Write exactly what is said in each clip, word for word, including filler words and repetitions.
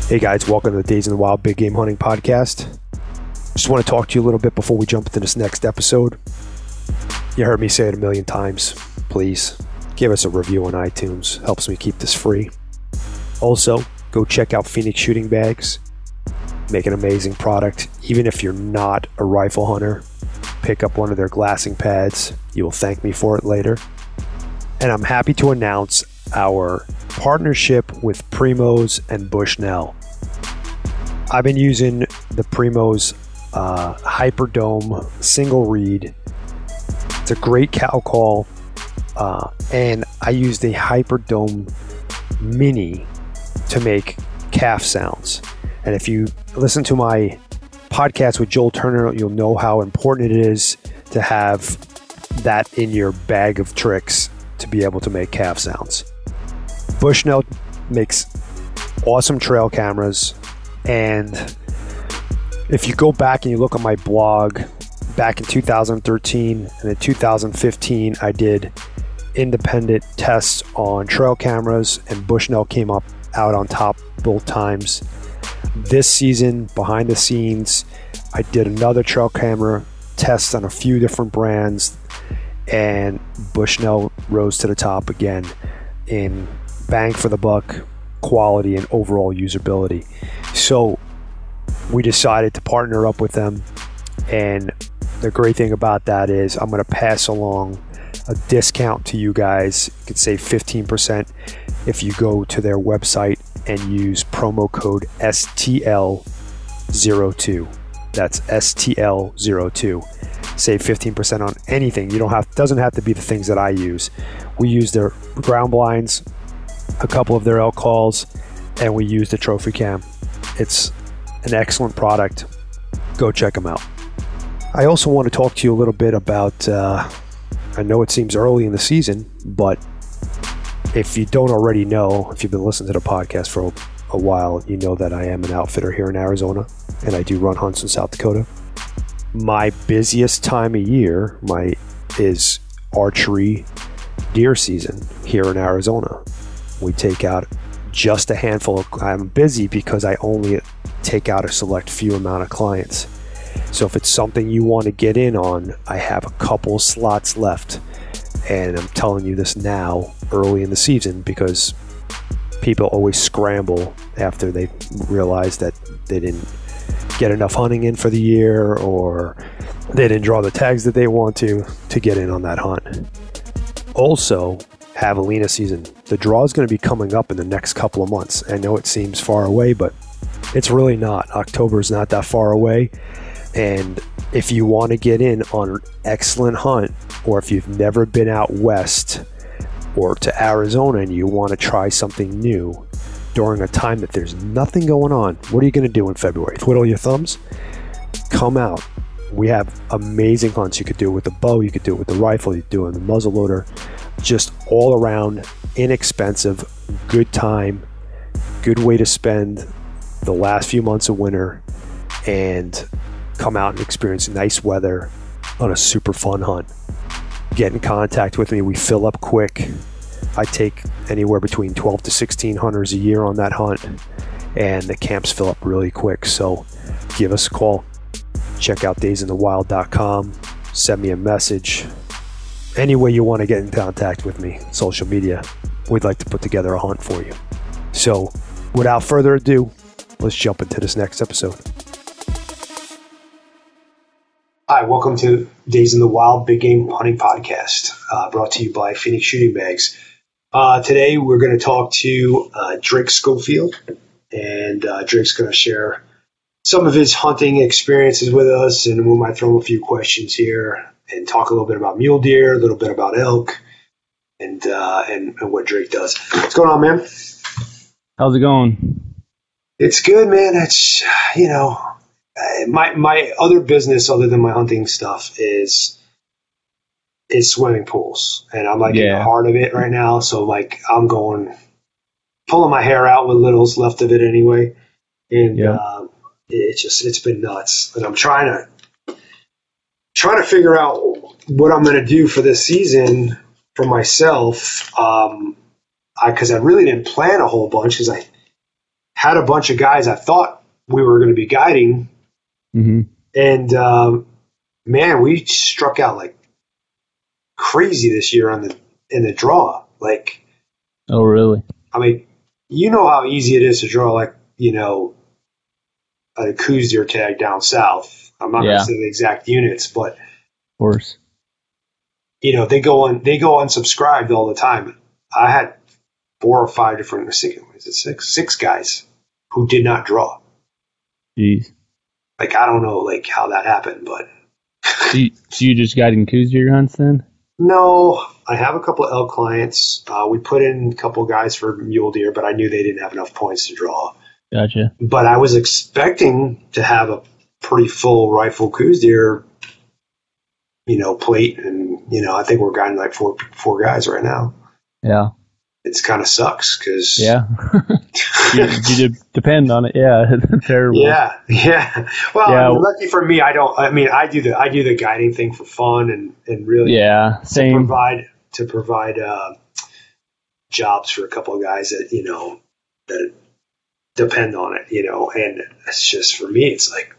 Hey guys, welcome to the Days in the Wild Big Game Hunting Podcast. Just want to talk to you a little bit before we jump into this next episode. You heard me say it a million times. Please give us a review on iTunes. Helps me keep this free. Also, go check out Phoenix Shooting Bags. Make an amazing product. Even if you're not a rifle hunter, pick up one of their glassing pads. You will thank me for it later. And I'm happy to announce our partnership with Primos and Bushnell. I've been using the Primos uh, Hyperdome single reed. It's a great cow call, uh, and I used a Hyperdome Mini to make calf sounds. And if you listen to my podcast with Joel Turner, you'll know how important it is to have that in your bag of tricks to be able to make calf sounds. Bushnell makes awesome trail cameras, and if you go back and you look at my blog back in two thousand thirteen and in two thousand fifteen, I did independent tests on trail cameras, and Bushnell came up out on top both times. This season, behind the scenes, I did another trail camera test on a few different brands, and Bushnell rose to the top again in bang for the buck, quality, and overall usability. So we decided to partner up with them, and the great thing about that is I'm going to pass along a discount to you guys. You can save fifteen percent if you go to their website and use promo code S T L zero two. That's S T L zero two. Save fifteen percent on anything. You don't have doesn't have to be the things that I use. We use their ground blinds, a couple of their elk calls, and we use the Trophy Cam. It's an excellent product. Go check them out. I also want to talk to you a little bit about, uh, I know it seems early in the season, but if you don't already know, if you've been listening to the podcast for a, a while, you know that I am an outfitter here in Arizona, and I do run hunts in South Dakota. My busiest time of year my is archery deer season here in Arizona. We take out just a handful of, I'm busy because I only take out a select few amount of clients. So if it's something you want to get in on, I have a couple slots left. And I'm telling you this now, early in the season, because people always scramble after they realize that they didn't get enough hunting in for the year, or they didn't draw the tags that they want to, to get in on that hunt. Also, Javelina season. The draw is going to be coming up in the next couple of months. I know it seems far away, but it's really not. October is not that far away. And if you want to get in on an excellent hunt, or if you've never been out west or to Arizona and you want to try something new during a time that there's nothing going on, what are you going to do in February? Twiddle your thumbs? Come out. We have amazing hunts. You could do it with the bow, you could do it with the rifle, you could do it with the muzzleloader. Just all around inexpensive, good time, good way to spend the last few months of winter and come out and experience nice weather on a super fun hunt. Get in contact with me. We fill up quick. I take anywhere between twelve to sixteen hunters a year on that hunt, and the camps fill up really quick. So give us a call. Check out days in the wild dot com. Send me a message. Any way you want to get in contact with me, social media, we'd like to put together a hunt for you. So without further ado, let's jump into this next episode. Hi, welcome to Days in the Wild Big Game Hunting Podcast, uh, brought to you by Phoenix Shooting Bags. Uh, today we're going to talk to uh, Drake Schofield, and uh, Drake's going to share some of his hunting experiences with us, and we might throw a few questions here and talk a little bit about mule deer, a little bit about elk, and uh, and, and what Drake does. What's going on, man? How's it going? It's good, man. It's, you know, my my other business other than my hunting stuff is is swimming pools, and I'm like yeah. in the heart of it right now. So like I'm going pulling my hair out with little's left of it anyway, and yeah. um, it's just it's been nuts. And I'm trying to trying to figure out what I'm going to do for this season for myself. Um, I because I really didn't plan a whole bunch because I had a bunch of guys I thought we were going to be guiding. Mm-hmm. And, um, man, we struck out like crazy this year on the in the draw. Like, oh, really? I mean, you know how easy it is to draw, like, you know, a Coues deer tag down south. I'm not Yeah. going to say the exact units, but Of course. you know, they go on, they go unsubscribed all the time. I had four or five different, is it six, six guys who did not draw. Jeez. Like, I don't know, like, how that happened, but So you, so you just guiding Coues deer hunts then? no, I have a couple of elk clients. Uh, we put in a couple of guys for mule deer, but I knew they didn't have enough points to draw. Gotcha. But I was expecting to have a pretty full rifle Coues deer, you know, plate, and you know, I think we're guiding like four four guys right now. Yeah. It's kind of sucks because Yeah. you, you did depend on it. Yeah. Terrible. yeah, yeah. Well, Yeah. I mean, lucky for me, I don't. I mean, I do the I do the guiding thing for fun and and really Yeah. to Same. provide to provide uh, jobs for a couple of guys that you know that depend on it, you know, and it's just for me, it's like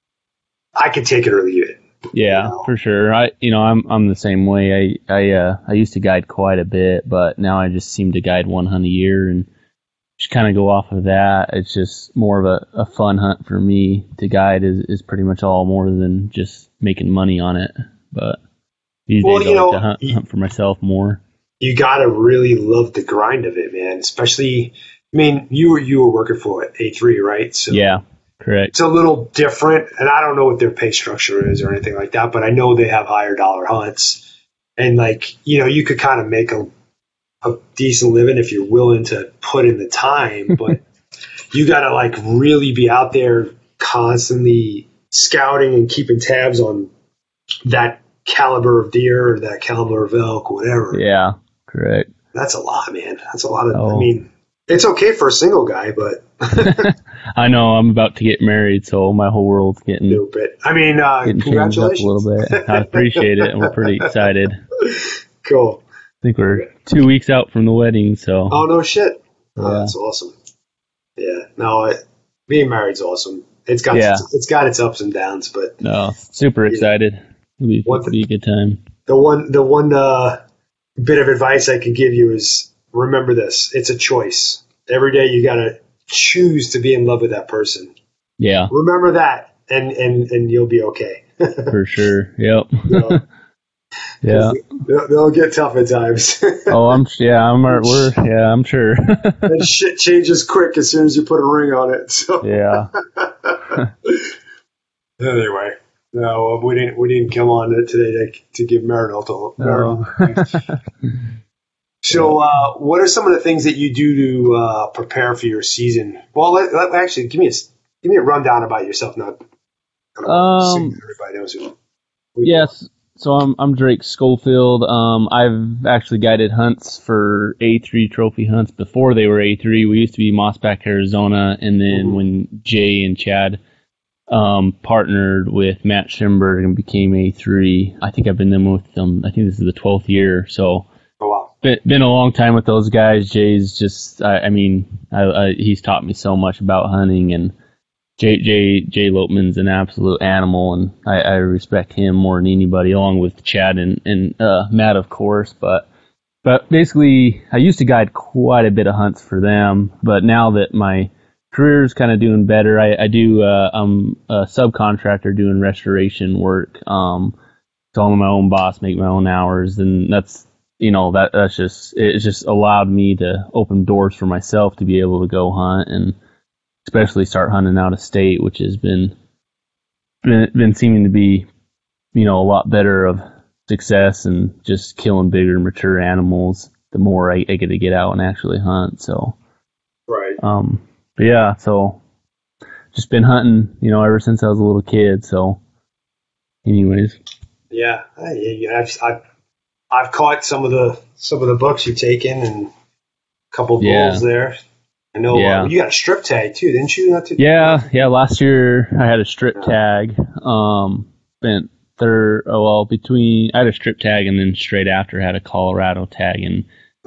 I could take it or leave it. Yeah, you know? for sure. I, you know, I'm, I'm the same way. I, I, uh, I used to guide quite a bit, but now I just seem to guide one hunt a year and just kind of go off of that. It's just more of a, a fun hunt for me to guide is, is pretty much all more than just making money on it. But these Well, days you I know, like to hunt, you- hunt for myself more. You got to really love the grind of it, man. Especially, I mean, you were you were working for what, A three, right? So Yeah, correct. it's a little different, and I don't know what their pay structure is or anything like that, but I know they have higher dollar hunts, and like you know, you could kind of make a a decent living if you're willing to put in the time, but you got to like really be out there constantly scouting and keeping tabs on that caliber of deer or that caliber of elk, whatever. Yeah, correct. That's a lot, man. That's a lot of. Oh. I mean, it's okay for a single guy, but I know I'm about to get married, so my whole world's getting, no bit. I mean, uh, getting changed up a congratulations. little bit. I appreciate it, and we're pretty excited. Cool. I think we're two weeks out from the wedding, so Oh no shit. Oh, Yeah. that's awesome. Yeah. No, it, being married's awesome. It's got Yeah. its, it's got its ups and downs, but no, super excited. It'll be, What it'll be a good time. the one the one uh, bit of advice I could give you is remember this: it's a choice. Every day you gotta choose to be in love with that person. Yeah, Remember that, and and and you'll be okay. for sure. Yep. You know, Yeah. they'll, they'll get tough at times. Oh, I'm yeah, I'm we're yeah, I'm sure. And shit changes quick as soon as you put a ring on it. So Yeah. anyway, no, we didn't we didn't come on it today to, to give marital to marital. No. So, uh, what are some of the things that you do to uh, prepare for your season? Well, let, let, actually, give me a give me a rundown about yourself. Not, I don't want to Um, sing everybody knows who. who you Yes. So I'm I'm Drake Schofield. Um, I've actually guided hunts for A three trophy hunts before they were A three. We used to be Mossback, Arizona, and then Mhm. when Jay and Chad um, partnered with Matt Schimberg and became A three, I think I've been them with them. I think this is the twelfth year. So Oh wow. been, been a long time with those guys. Jay's just, I, I mean, I, I, he's taught me so much about hunting, and Jay Jay Jay Lopman's an absolute animal, and I, I respect him more than anybody, along with Chad and and uh, Matt, of course. But but basically, I used to guide quite a bit of hunts for them, but now that my career's kind of doing better, I, I do. Uh, I'm a subcontractor doing restoration work. Um, so I'm my own boss, make my own hours, and that's. You know, that that's just, it's just allowed me to open doors for myself to be able to go hunt, and especially start hunting out of state, which has been, been, been seeming to be, you know, a lot better of success and just killing bigger, mature animals the more I, I get to get out and actually hunt. So, Right. um, but yeah, so just been hunting, you know, ever since I was a little kid. So anyways. Yeah. I, yeah, I've, I've I've caught some of the some of the bucks you've taken and a couple of Yeah. bulls there. I know Yeah. uh, you got a strip tag too, didn't you? Not too- Yeah, yeah. Last year I had a strip tag. Um, spent third. Oh well, between I had a strip tag and then straight after had a Colorado tag, and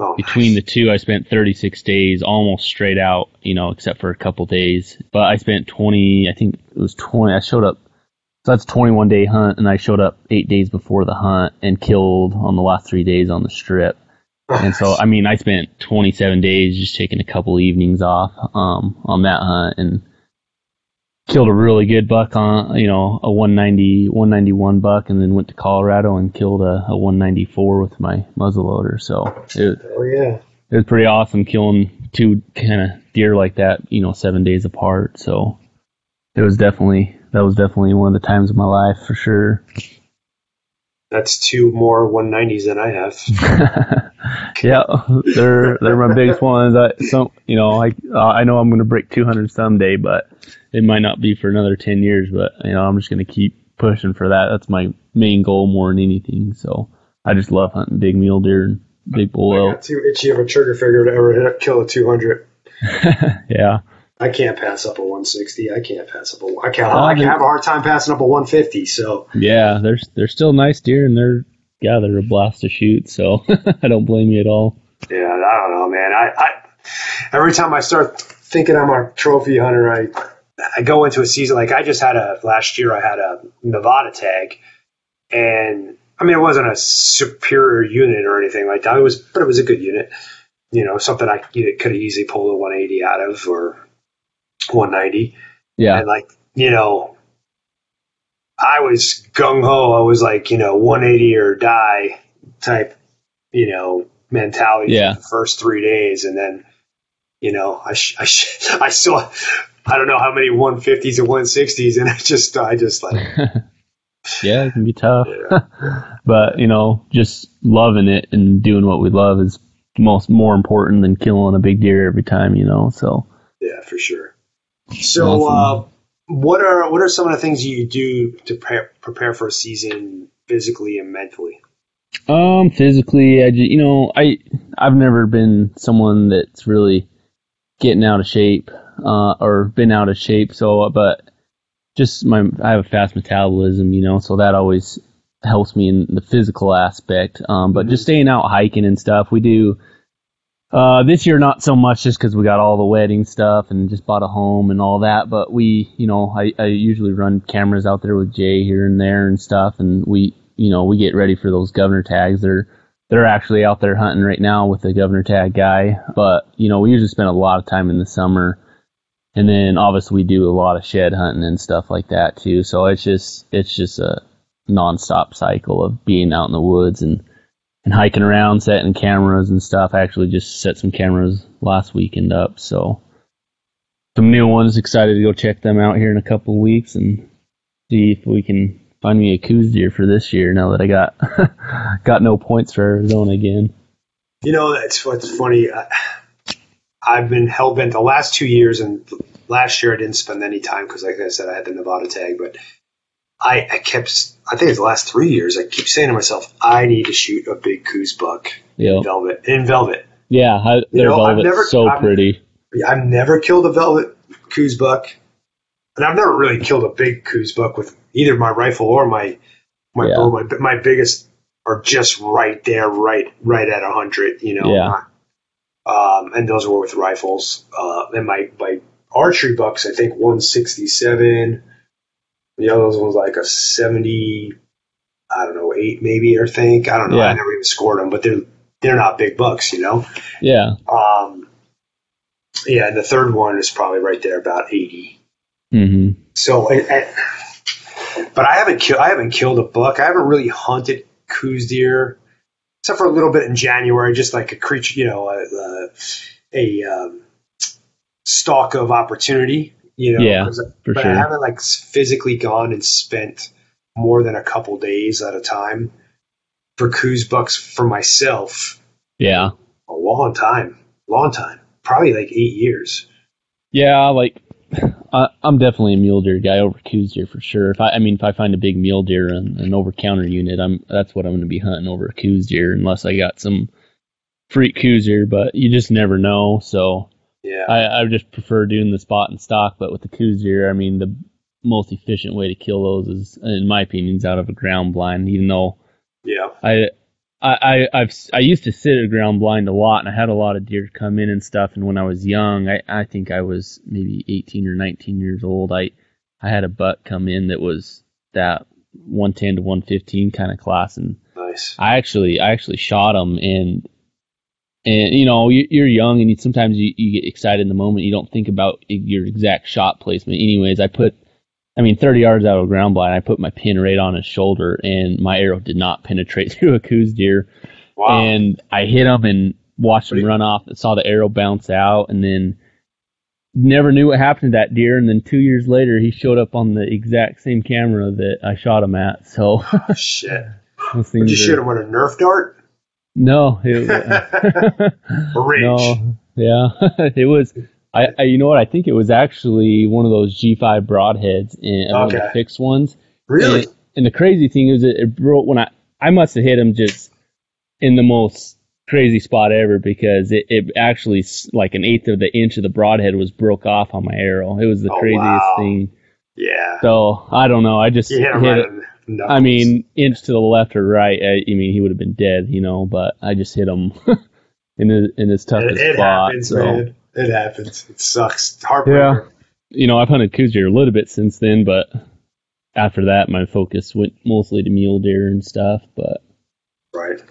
Oh, Between nice. the two, I spent thirty-six days almost straight out, you know, except for a couple days. But I spent twenty, I think it was twenty. I showed up, so that's a twenty-one day hunt, and I showed up eight days before the hunt and killed on the last three days on the strip. And so, I mean, I spent twenty-seven days just taking a couple evenings off um, on that hunt and killed a really good buck on, you know, a one ninety, one ninety-one buck, and then went to Colorado and killed a, a one ninety-four with my muzzleloader. So it, Oh, yeah. it was pretty awesome killing two kind of deer like that, you know, seven days apart. So it was definitely, that was definitely one of the times of my life for sure. That's two more one nineties than I have. Yeah, they're they're my biggest ones. I some you know I uh, I know I'm going to break two hundred someday, but it might not be for another ten years. But you know I'm just going to keep pushing for that. That's my main goal more than anything. So I just love hunting big mule deer and big bull I elk. got too itchy of a trigger finger to ever hit, kill a two hundred. Yeah. I can't pass up a one sixty. I can't pass up a. I can't. Oh, I can they- have a hard time passing up a one fifty. So Yeah, they're they're still nice deer, and they're yeah they're a blast to shoot. So I don't blame you at all. yeah, I don't know, man. I, I every time I start thinking I'm a trophy hunter, I I go into a season like I just had a last year. I had a Nevada tag, and I mean it wasn't a superior unit or anything like that. It was, but it was a good unit. You know, something I you know, could have easily pulled a one eighty out of or one ninety. Yeah, And like, you know, I was gung ho. I was like, you know, one eighty or die type, you know, mentality Yeah. for the first three days. And then, you know, I, sh- I, sh- I still, I don't know how many one fifties and one sixties. And I just, I just like, yeah, it can be tough. yeah. But you know, just loving it and doing what we love is most more important than killing a big deer every time. You know, so Yeah, for sure. So, Awesome. uh, what are, what are some of the things you do to pre- prepare for a season physically and mentally? Um, physically, I ju- you know, I I've never been someone that's really getting out of shape, uh, or been out of shape. So, but just my I have a fast metabolism, you know, so that always helps me in the physical aspect. Um, but just staying out hiking and stuff, we do. Uh, this year not so much, just because we got all the wedding stuff and just bought a home and all that. But we, you know, I I usually run cameras out there with Jay here and there and stuff, and we. You know, we get ready for those governor tags. They're they're actually out there hunting right now with the governor tag guy. But you know, we usually spend a lot of time in the summer, and then obviously we do a lot of shed hunting and stuff like that too. So it's just it's just a nonstop cycle of being out in the woods and and hiking around, setting cameras and stuff. I actually just set some cameras last weekend up, so some new ones. Excited to go check them out here in a couple of weeks and see if we can find me a coos deer for this year now that I got got no points for Arizona again. You know, that's what's funny. I, I've been hell bent the last two years, and last year I didn't spend any time because, like I said, I had the Nevada tag. But I, I kept, I think it's the last three years, I keep saying to myself, I need to shoot a big coos buck Yeah, in velvet. In velvet, yeah, I, their know, I've velvet's never- so I've- pretty. I've never killed a velvet coos buck, and I've never really killed a big coos buck with either my rifle or my my Yeah. bow. My my biggest are just right there, right right at a hundred. You know, Yeah. um, and those were with rifles. Uh, and my my archery bucks, I think one sixty-seven. The other one was like a seventy. I don't know, eight maybe, or think I don't know. Yeah. I never even scored them, but they're they're not big bucks, you know. Yeah. Um, yeah, and the third one is probably right there, about eighty. hmm So, it, it, but I haven't killed. I haven't killed a buck. I haven't really hunted coos deer, except for a little bit in January, just like a creature, you know, a, a, a um, stalk of opportunity. You know, Yeah, 'cause- for but sure. I haven't like physically gone and spent more than a couple days at a time for coos bucks for myself. Yeah. A long time, long time, probably like eight years. Yeah, like I, I'm definitely a mule deer guy over coos deer for sure. If I, I mean, if I find a big mule deer and an over counter unit, I'm that's what I'm going to be hunting over a coos deer, unless I got some freak coos deer. But you just never know. So Yeah, I, I just prefer doing the spot and stock. But with the coos deer, I mean, the most efficient way to kill those is, in my opinion, is out of a ground blind. Even though yeah. I I, I I've I used to sit at ground blind a lot, and I had a lot of deer come in and stuff. And when I was young, I, I think I was maybe eighteen or nineteen years old. I I had a buck come in that was that one ten to one fifteen kind of class, and nice. I actually I actually shot him, and and you know you, you're young, and you, sometimes you, you get excited in the moment. You don't think about your exact shot placement. Anyways, I put. I mean, thirty yards out of ground blind, I put my pin right on his shoulder, and my arrow did not penetrate through a Coues deer. Wow. And I hit him and watched him run off and saw the arrow bounce out, and then never knew what happened to that deer. And then two years later, he showed up on the exact same camera that I shot him at. So, oh, shit. Did you shoot him with a Nerf dart? No. It, uh, a range. No, yeah. It was... I, I, you know what? I think it was actually one of those G five broadheads and one okay. of the fixed ones. Really? And, and the crazy thing is, it, it broke when I I must have hit him just in the most crazy spot ever, because it, it actually like an eighth of the inch of the broadhead was broke off on my arrow. It was the oh, craziest wow. thing. Yeah. So I don't know. I just you hit, him hit right it. I mean, inch to the left or right. I, I mean, he would have been dead, you know. But I just hit him in his in his toughest it, it spot. Happens, so. man. It happens. It sucks. It's heartbreaking. Yeah. You know, I've hunted Coues deer a little bit since then, but after that, my focus went mostly to mule deer and stuff. But right.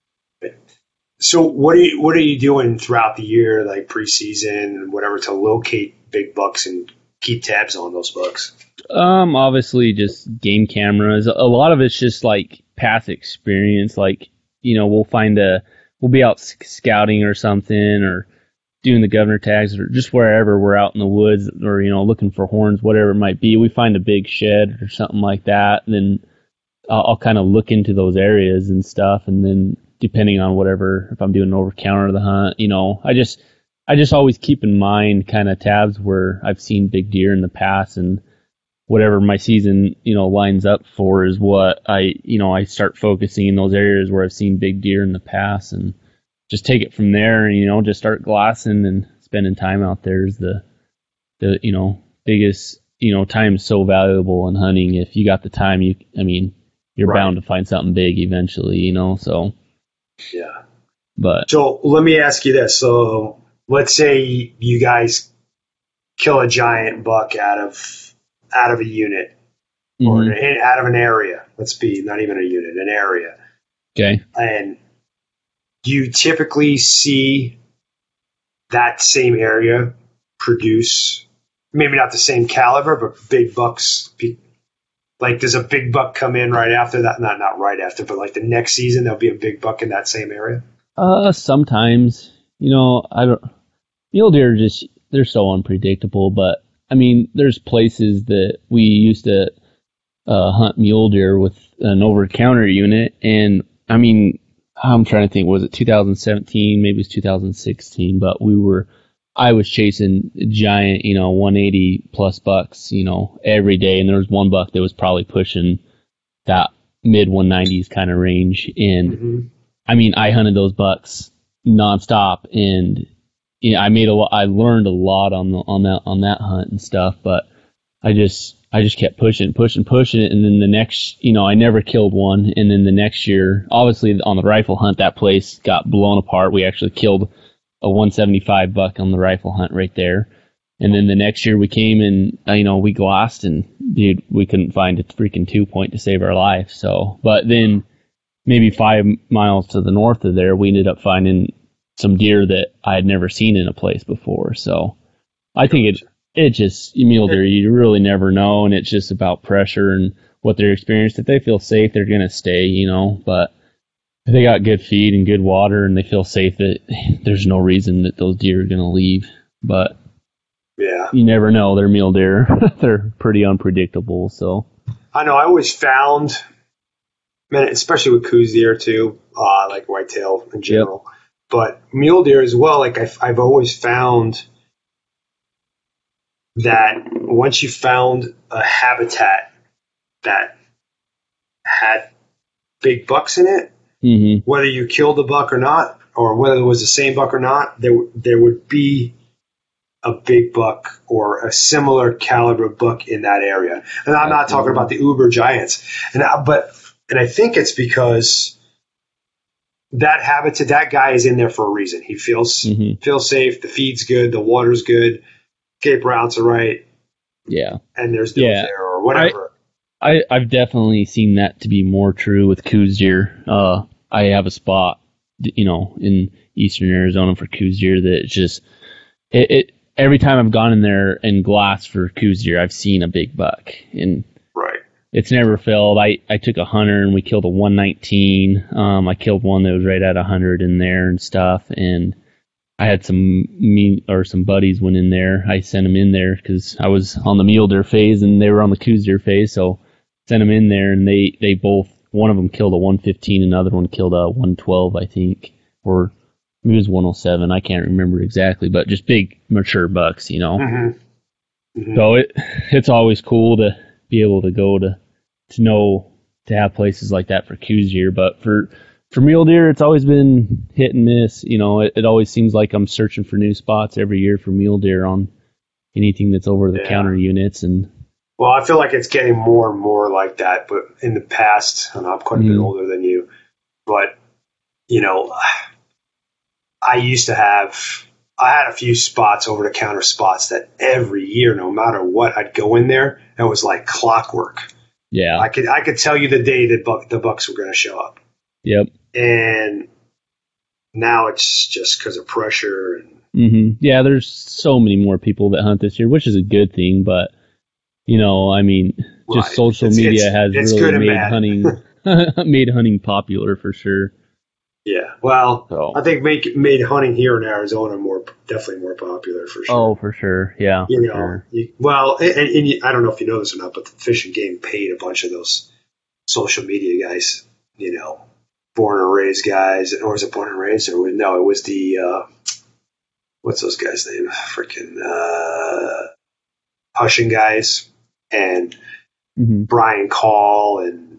So, what are you what are you doing throughout the year, like preseason and whatever, to locate big bucks and keep tabs on those bucks? Um, obviously, just game cameras. A lot of it's just like past experience. Like, you know, we'll find a we'll be out scouting or something, or doing the governor tags, or just wherever we're out in the woods, or, you know, looking for horns, whatever it might be. We find a big shed or something like that, and then I'll, I'll kind of look into those areas and stuff. And then depending on whatever, if I'm doing an over counter of the hunt, you know, I just, I just always keep in mind kind of tabs where I've seen big deer in the past, and whatever my season, you know, lines up for is what I, you know, I start focusing in those areas where I've seen big deer in the past, and just take it from there, and, you know, just start glassing and spending time out there is the, the, you know, biggest, you know, time is so valuable in hunting. If you got the time, you, I mean, you're right. bound to find something big eventually, you know, so. Yeah. But. So let me ask you this. So let's say you guys kill a giant buck out of, out of a unit mm-hmm. or an, out of an area. Let's be not even a unit, an area. Okay. And do you typically see that same area produce, maybe not the same caliber, but big bucks? Like, does a big buck come in right after that? Not not right after, but like the next season, there'll be a big buck in that same area? Uh, sometimes. You know, I don't. Mule deer just, they're so unpredictable. But I mean, there's places that we used to uh, hunt mule deer with an over counter unit, and I mean. I'm trying to think, was it two thousand seventeen? Maybe it was two thousand sixteen, but we were, I was chasing giant, you know, one eighty plus bucks, you know, every day. And there was one buck that was probably pushing that mid one nineties kind of range. And mm-hmm. I mean, I hunted those bucks nonstop, and you know, I made a lot, I learned a lot on the, on that, on that hunt and stuff, but I just, I just kept pushing, pushing, pushing it. And then the next, you know, I never killed one. And then the next year, obviously on the rifle hunt, that place got blown apart. We actually killed a one seventy-five buck on the rifle hunt right there. And then the next year we came and, uh, you know, we glassed, and dude, we couldn't find a freaking two point to save our life. So, but then maybe five miles to the north of there, we ended up finding some deer that I had never seen in a place before. So I think it, It just, mule deer, you really never know, and it's just about pressure and what they're experienced. If they feel safe, they're going to stay, you know, but if they got good feed and good water and they feel safe, that there's no reason that those deer are going to leave. But yeah, you never know. They're mule deer. They're pretty unpredictable, so. I know, I always found, man, especially with Coues deer too, uh, like whitetail in general, yep. but mule deer as well, like I've, I've always found that once you found a habitat that had big bucks in it, mm-hmm. whether you killed the buck or not, or whether it was the same buck or not, there there would be a big buck or a similar caliber buck in that area. And I'm not talking about the uber giants. And I, but and I think it's because that habitat, that guy is in there for a reason. He feels mm-hmm. feels safe. The feed's good. The water's good. Cape routes are right. Yeah. And there's no yeah. there or whatever. I, I, I've definitely seen that to be more true with Coues deer. Uh, I have a spot, you know, in eastern Arizona for Coues deer that it's just, it, it every time I've gone in there and glassed for Coues deer, I've seen a big buck. And right. It's never failed. I, I took a hunter and we killed a one nineteen. Um, I killed one that was right at one hundred in there and stuff. And I had some me or some buddies went in there. I sent them in there because I was on the mule deer phase and they were on the Coues deer phase. So sent them in there and they, they both, one of them killed a one fifteen, another one killed a one twelve, I think, or maybe it was one oh seven. I can't remember exactly, but just big mature bucks, you know. Mm-hmm. Mm-hmm. So it it's always cool to be able to go to to know to have places like that for Coues deer, but for For mule deer, it's always been hit and miss. You know, it, it always seems like I'm searching for new spots every year for mule deer on anything that's over the yeah. counter units. And well, I feel like it's getting more and more like that. But in the past, and I'm quite a mm-hmm. bit older than you, but you know, I used to have, I had a few spots over the counter spots that every year, no matter what, I'd go in there. And it was like clockwork. Yeah, I could I could tell you the day that buck, the bucks were going to show up. Yep. And now it's just because of pressure. And mm-hmm. Yeah, there's so many more people that hunt this year, which is a good thing. But, you know, I mean, just right. social it's, media it's, has it's really made hunting made hunting popular for sure. Yeah. Well, so. I think make, made hunting here in Arizona more definitely more popular for sure. Oh, for sure. Yeah. You for know, sure. you, well, and, and you, I don't know if you know this or not, but the Fish and Game paid a bunch of those social media guys, you know, born and raised guys, or was it born and raised? Or no, it was the uh, what's those guys' name? Freaking uh, Hushing guys and mm-hmm. Brian Call and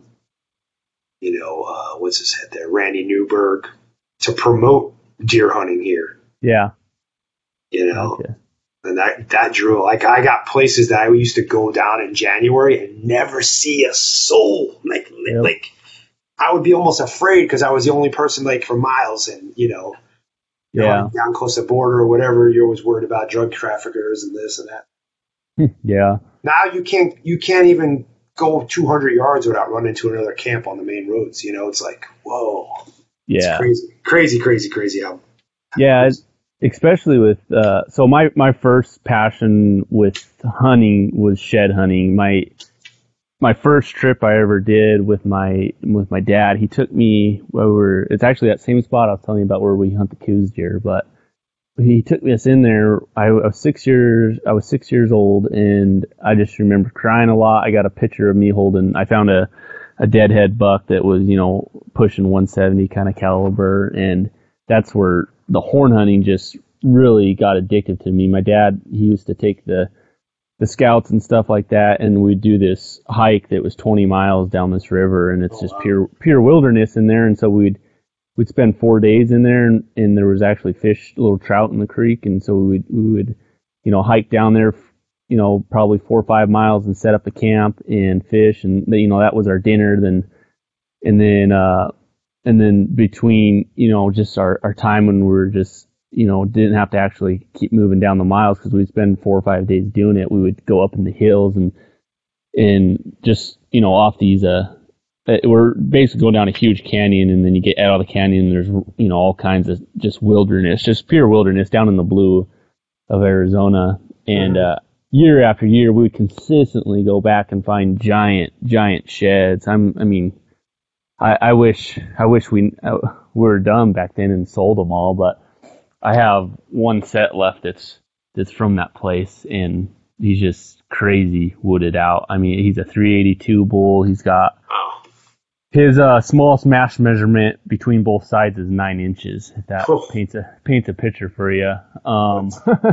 you know uh, what's his head there, Randy Newberg, to promote deer hunting here. Yeah, you know, okay. and that that drew like I got places that I used to go down in January and never see a soul, like yep. like. I would be almost afraid because I was the only person like for miles and, you know, yeah. down close to the border or whatever. You're always worried about drug traffickers and this and that. Yeah. Now you can't, you can't even go two hundred yards without running into another camp on the main roads. You know, it's like, whoa. Yeah. It's crazy, crazy, crazy, crazy. How, yeah. Especially with, uh, so my, my first passion with hunting was shed hunting. My, My first trip I ever did with my with my dad, he took me over. It's actually that same spot I was telling you about where we hunt the Coues deer. But he took us in there. I, I was six years. I was six years old, and I just remember crying a lot. I got a picture of me holding. I found a a deadhead buck that was you know pushing one seventy kind of caliber, and that's where the horn hunting just really got addicted to me. My dad, he used to take the the scouts and stuff like that, and we'd do this hike that was twenty miles down this river, and it's oh, just wow. pure pure wilderness in there. And so we'd we'd spend four days in there, and, and there was actually fish, little trout in the creek, and so we would we would you know hike down there, you know probably four or five miles and set up a camp and fish, and you know that was our dinner. Then and then uh, and then between you know just our our time when we were just you know, didn't have to actually keep moving down the miles because we'd spend four or five days doing it. We would go up in the hills and, and just, you know, off these, uh, we're basically going down a huge canyon, and then you get out of the canyon and there's, you know, all kinds of just wilderness, just pure wilderness down in the blue of Arizona. And, uh, year after year, we would consistently go back and find giant, giant sheds. I'm, I mean, I, I wish, I wish we, uh, we were done back then and sold them all, but I have one set left that's that's from that place, and he's just crazy wooded out. I mean, he's a three eighty-two bull. He's got his uh, small smash measurement between both sides is nine inches. If that oh. paints a paints a picture for you. Um,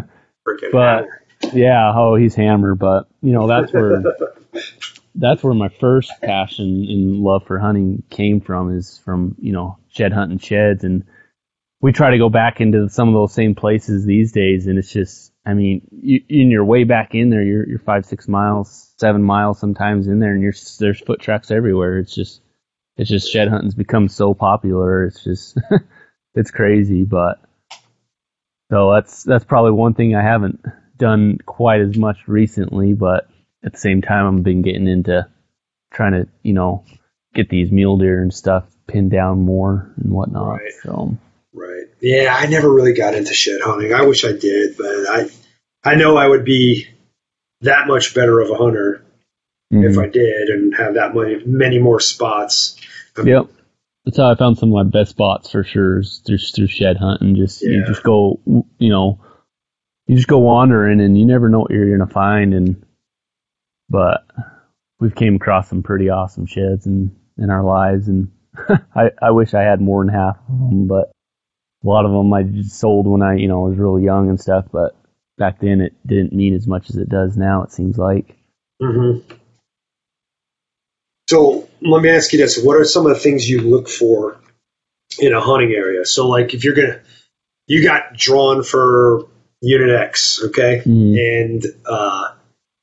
but yeah, oh, he's hammer. But you know, that's where that's where my first passion and love for hunting came from. Is from you know shed hunting sheds. And we try to go back into some of those same places these days, and it's just, I mean, you, in your way back in there, you're, you're five, six miles, seven miles sometimes in there, and you're, there's foot tracks everywhere. It's just, it's just shed hunting's become so popular. It's just it's crazy. But so that's that's probably one thing I haven't done quite as much recently. But at the same time, I've been getting into trying to, you know, get these mule deer and stuff pinned down more and whatnot. Right. So right, yeah, I never really got into shed hunting. I wish I did, but I I know I would be that much better of a hunter mm-hmm. if I did and have that many many more spots. I mean, yep. That's how I found some of my best spots for sure is through, through shed hunting. Just, yeah. you just go, you know, you just go wandering and you never know what you're going to find. And, but we've came across some pretty awesome sheds in, in our lives. And I, I wish I had more than half of them, but a lot of them I just sold when I, you know, was really young and stuff. But back then it didn't mean as much as it does now, it seems like. Mm-hmm. So let me ask you this. What are some of the things you look for in a hunting area? So like if you're going to, you got drawn for Unit X, okay? Mm-hmm. And uh,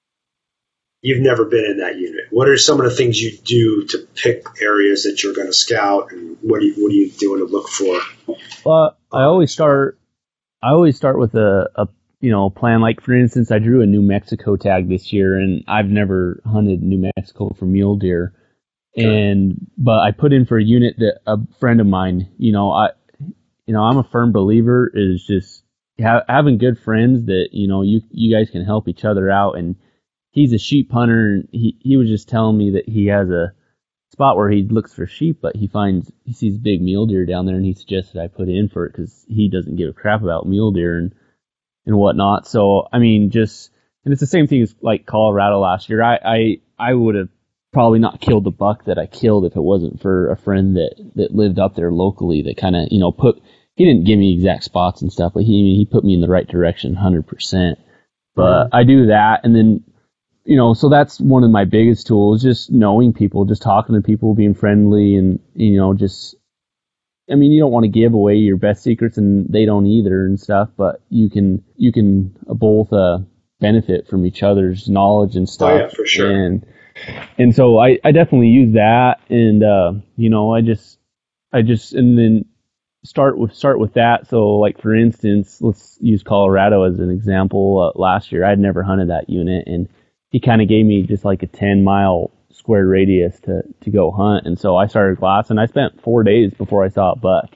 you've never been in that unit. What are some of the things you do to pick areas that you're going to scout, and what are you, what are you doing to look for? Well, I always start, I always start with a, a you know, plan. Like, for instance, I drew a New Mexico tag this year, and I've never hunted New Mexico for mule deer. And, but I put in for a unit that a friend of mine, you know, I, you know, I'm a firm believer is just ha- having good friends that, you know, you, you guys can help each other out. And he's a sheep hunter, and he, he was just telling me that he has a spot where he looks for sheep, but he finds, he sees big mule deer down there, and he suggested I put in for it because he doesn't give a crap about mule deer and, and whatnot. So, I mean, just, and it's the same thing as like Colorado last year. I, I, I would have probably not killed the buck that I killed if it wasn't for a friend that, that lived up there locally that kind of, you know, put, he didn't give me exact spots and stuff, but he, he put me in the right direction one hundred percent. But mm-hmm. I do that. And then, you know, so that's one of my biggest tools, just knowing people, just talking to people, being friendly, and, you know, just, I mean, you don't want to give away your best secrets, and they don't either and stuff, but you can, you can both, uh, benefit from each other's knowledge and stuff. Oh, yeah, for sure. And, and so I, I definitely use that. And, uh, you know, I just, I just, and then start with, start with that. So like, for instance, let's use Colorado as an example. Uh, last year, I'd never hunted that unit, and he kind of gave me just like a ten mile square radius to, to go hunt. And so I started glassing. I spent four days before I saw a buck,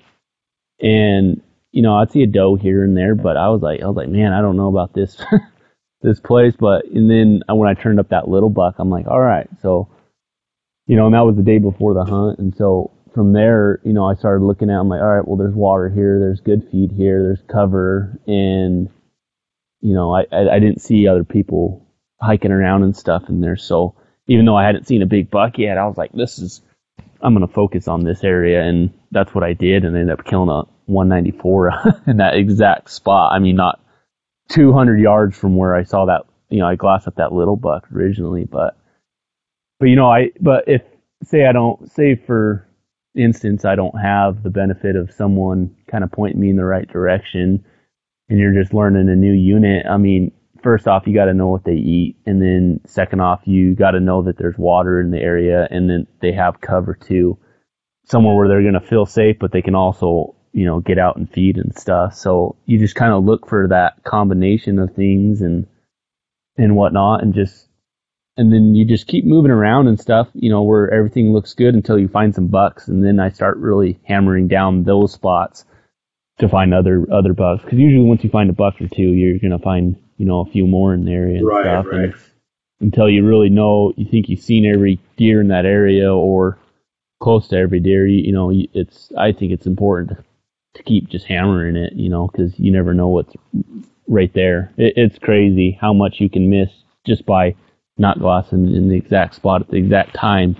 and, you know, I'd see a doe here and there, but I was like, I was like, man, I don't know about this, this place. But, and then when I turned up that little buck, I'm like, all right. So, you know, and that was the day before the hunt. And so from there, you know, I started looking at, I'm like, all right, well, there's water here. There's good feed here. There's cover. And, you know, I, I, I didn't see other people hiking around and stuff in there. So even though I hadn't seen a big buck yet, I was like, this is, I'm going to focus on this area. And that's what I did. And I ended up killing a one ninety-four in that exact spot. I mean, not two hundred yards from where I saw that, you know, I glassed up that little buck originally, but, but, you know, I, but if, say I don't, say for instance, I don't have the benefit of someone kind of pointing me in the right direction, and you're just learning a new unit. I mean, first off, you got to know what they eat. And then second off, you got to know that there's water in the area, and then they have cover too, somewhere where they're going to feel safe, but they can also, you know, get out and feed and stuff. So you just kind of look for that combination of things and, and whatnot, and just, and then you just keep moving around and stuff, you know, where everything looks good until you find some bucks. And then I start really hammering down those spots to find other, other bucks. Cause usually once you find a buck or two, you're going to find, you know, a few more in the area and right, stuff. Right. And until you really know, you think you've seen every deer in that area or close to every deer, you, you know, it's, I think it's important to, to keep just hammering it, you know, cause you never know what's right there. It, it's crazy how much you can miss just by not glassing in the exact spot at the exact time.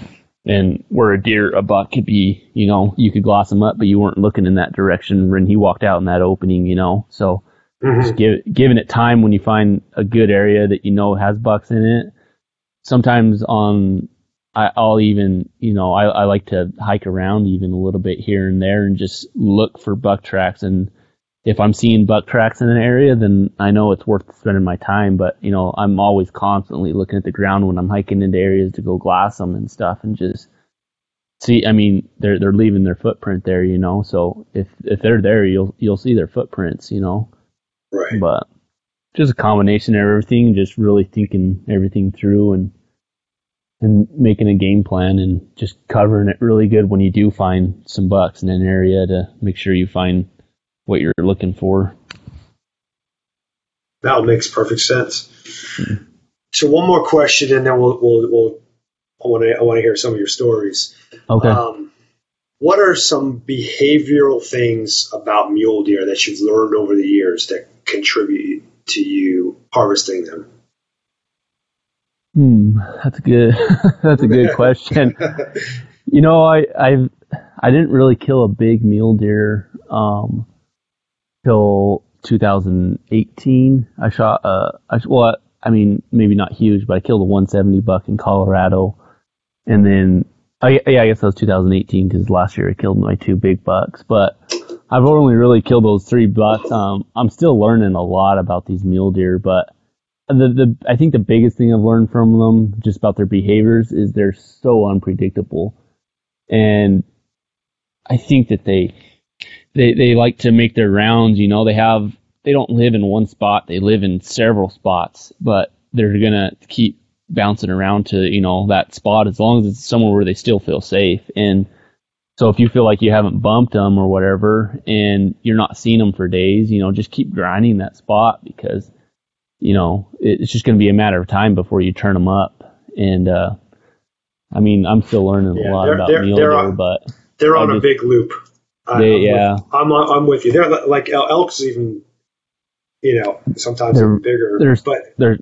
And where a deer, a buck could be, you know, you could gloss him up, but you weren't looking in that direction when he walked out in that opening, you know. So mm-hmm. just give, giving it time when you find a good area that you know has bucks in it. Sometimes on, I, I'll even, you know, I, I like to hike around even a little bit here and there and just look for buck tracks. And if I'm seeing buck tracks in an area, then I know it's worth spending my time. But, you know, I'm always constantly looking at the ground when I'm hiking into areas to go glass them and stuff, and just see, I mean, they're they're leaving their footprint there, you know. So if if they're there, you'll you'll see their footprints, you know. Right. But just a combination of everything, just really thinking everything through and and making a game plan and just covering it really good when you do find some bucks in an area to make sure you find what you're looking for. That makes perfect sense. Mm-hmm. So one more question, and then we'll we'll, we'll I want to I want to hear some of your stories. Okay. Um, what are some behavioral things about mule deer that you've learned over the years that contribute to you harvesting them? Hmm, that's a good that's a good question. You know, I I I didn't really kill a big mule deer um, till two thousand eighteen. I shot a I, well, I mean maybe not huge, but I killed a one seventy buck in Colorado, and then I yeah I guess that was two thousand eighteen because last year I killed my two big bucks. But I've only really killed those three bucks. Um, I'm still learning a lot about these mule deer, but The, the I think the biggest thing I've learned from them, just about their behaviors, is they're so unpredictable, and I think that they they they like to make their rounds. You know, they have they don't live in one spot; they live in several spots, but they're gonna keep bouncing around to you know that spot as long as it's somewhere where they still feel safe. And so, if you feel like you haven't bumped them or whatever, and you're not seeing them for days, you know, just keep grinding that spot because you know, it's just going to be a matter of time before you turn them up. And, uh, I mean, I'm still learning yeah, a lot about mule deer, on, but they're on just, a big loop. They, I'm yeah. With, I'm, I'm with you. They're like elk's even, you know, sometimes they're, bigger, they're, but they're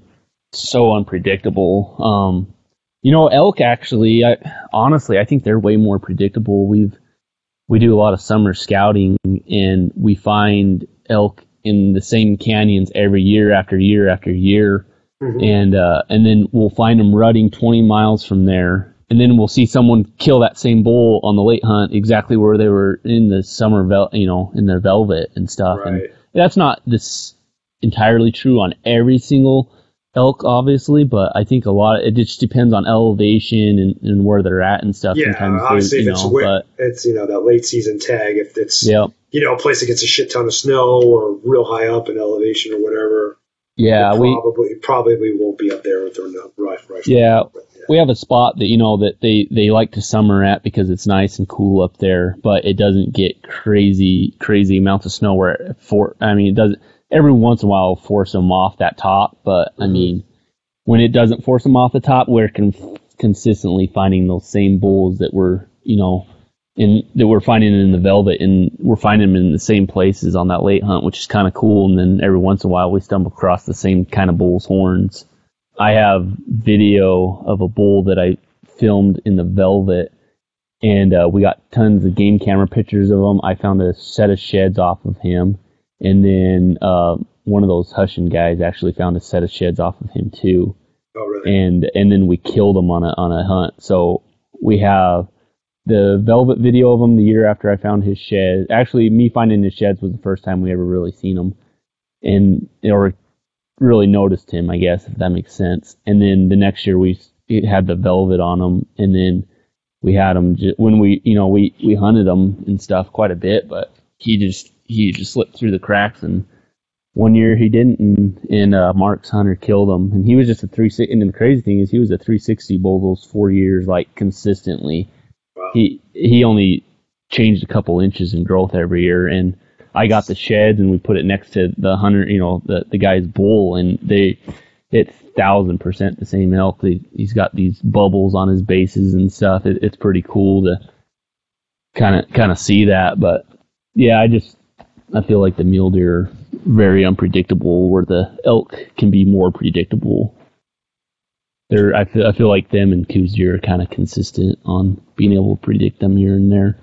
so unpredictable. Um, you know, elk actually, I, honestly, I think they're way more predictable. We've, we do a lot of summer scouting and we find elk in the same canyons every year after year after year. Mm-hmm. And, uh, and then we'll find them rutting twenty miles from there. And then we'll see someone kill that same bull on the late hunt exactly where they were in the summer, vel- you know, in their velvet and stuff. Right. And that's not this entirely true on every single elk, obviously, but I think a lot, it just depends on elevation and, and where they're at and stuff. Yeah, Sometimes obviously they, if you it's, know, wet, but, it's, you know, that late season tag, if it's, yeah. you know, a place that gets a shit ton of snow or real high up in elevation or whatever. Yeah, we probably probably won't be up there with their rifle. Yeah, but, yeah, we have a spot that you know that they, they like to summer at because it's nice and cool up there, but it doesn't get crazy crazy amounts of snow. Where for I mean, it doesn't every once in a while it'll force them off that top, but mm-hmm. I mean, when it doesn't force them off the top, we're con- consistently finding those same bulls that we're you know. In, that we're finding in the velvet, and we're finding them in the same places on that late hunt, which is kind of cool. And then every once in a while, we stumble across the same kind of bull's horns. I have video of a bull that I filmed in the velvet, and uh, we got tons of game camera pictures of him. I found a set of sheds off of him, and then uh, one of those Hushin guys actually found a set of sheds off of him too. Oh, really? And and then we killed him on a on a hunt. So we have the velvet video of him the year after I found his shed. Actually, me finding his sheds was the first time we ever really seen him, and or really noticed him, I guess, if that makes sense. And then the next year we had the velvet on him, and then we had him just, when we, you know, we we hunted him and stuff quite a bit, but he just he just slipped through the cracks. And one year he didn't, and, and uh, Mark's hunter killed him, and he was just a three sixty. And the crazy thing is, he was a three sixty bull those four years, like consistently. Wow. He he only changed a couple inches in growth every year, and I got the sheds and we put it next to the hunter, you know, the the guy's bull, and they it's thousand percent the same elk. He, he's got these bubbles on his bases and stuff. It, it's pretty cool to kind of kind of see that. But yeah, I just I feel like the mule deer are very unpredictable, where the elk can be more predictable. They're, I feel, I feel like them and Coues deer are kind of consistent on being able to predict them here and there.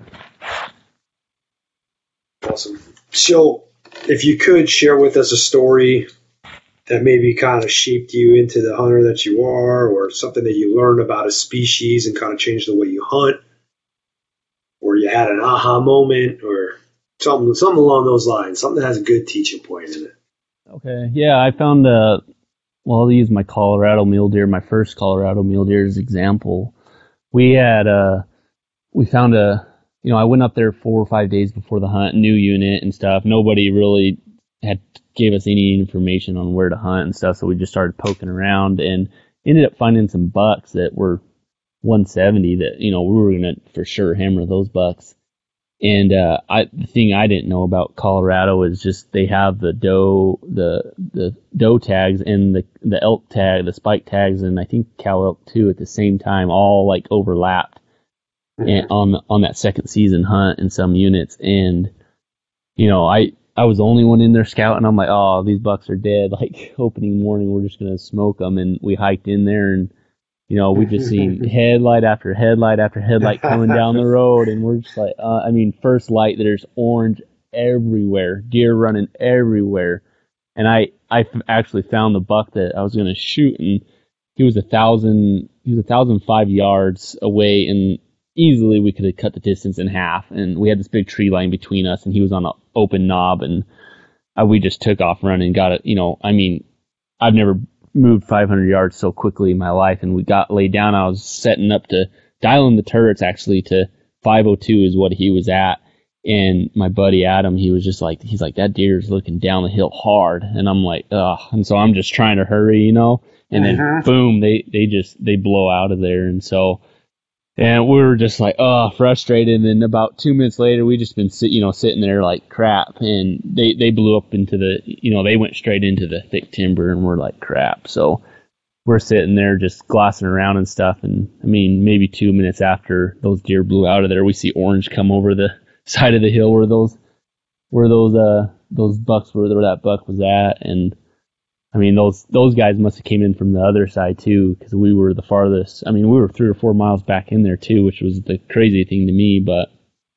Awesome. So, if you could share with us a story that maybe kind of shaped you into the hunter that you are, or something that you learned about a species and kind of changed the way you hunt, or you had an aha moment, or something, something along those lines, something that has a good teaching point in it. Okay. Yeah, I found a. Well, I'll use my Colorado mule deer, my first Colorado mule deer as example. We had, uh, we found a, you know, I went up there four or five days before the hunt, new unit and stuff. Nobody really had gave us any information on where to hunt and stuff, so we just started poking around and ended up finding some bucks that were one seventy that, you know, we were going to for sure hammer those bucks. And uh, I, the thing I didn't know about Colorado is just they have the doe, the the doe tags and the the elk tag, the spike tags, and I think cow elk too at the same time, all like overlapped mm-hmm. and on on that second season hunt in some units. And you know, I I was the only one in there scouting. I'm like, oh, these bucks are dead. Like opening morning, we're just gonna smoke them. And we hiked in there and. You know, we just seen headlight after headlight after headlight coming down the road, and we're just like, uh, I mean, first light, there's orange everywhere, deer running everywhere, and I, I actually found the buck that I was going to shoot, and he was a thousand, he was a thousand five yards away, and easily we could have cut the distance in half, and we had this big tree line between us, and he was on an open knob, and uh, we just took off running, got it, you know, I mean, I've never moved five hundred yards so quickly in my life, and we got laid down. I was setting up to dialing the turrets actually to five oh two is what he was at, and my buddy Adam, he was just like, he's like, that deer's looking down the hill hard, and I'm like, ugh, and so I'm just trying to hurry, you know, and then uh-huh. boom, they they just they blow out of there, and so and we were just like, oh, frustrated. And about two minutes later, we just been sit, you know, sitting there like crap. And they, they blew up into the, you know, they went straight into the thick timber, and we're like crap. So we're sitting there just glossing around and stuff. And I mean, maybe two minutes after those deer blew out of there, we see orange come over the side of the hill where those, where those, uh, those bucks were, where that buck was at. And I mean, those those guys must have came in from the other side too, because we were the farthest. I mean, we were three or four miles back in there too, which was the crazy thing to me. But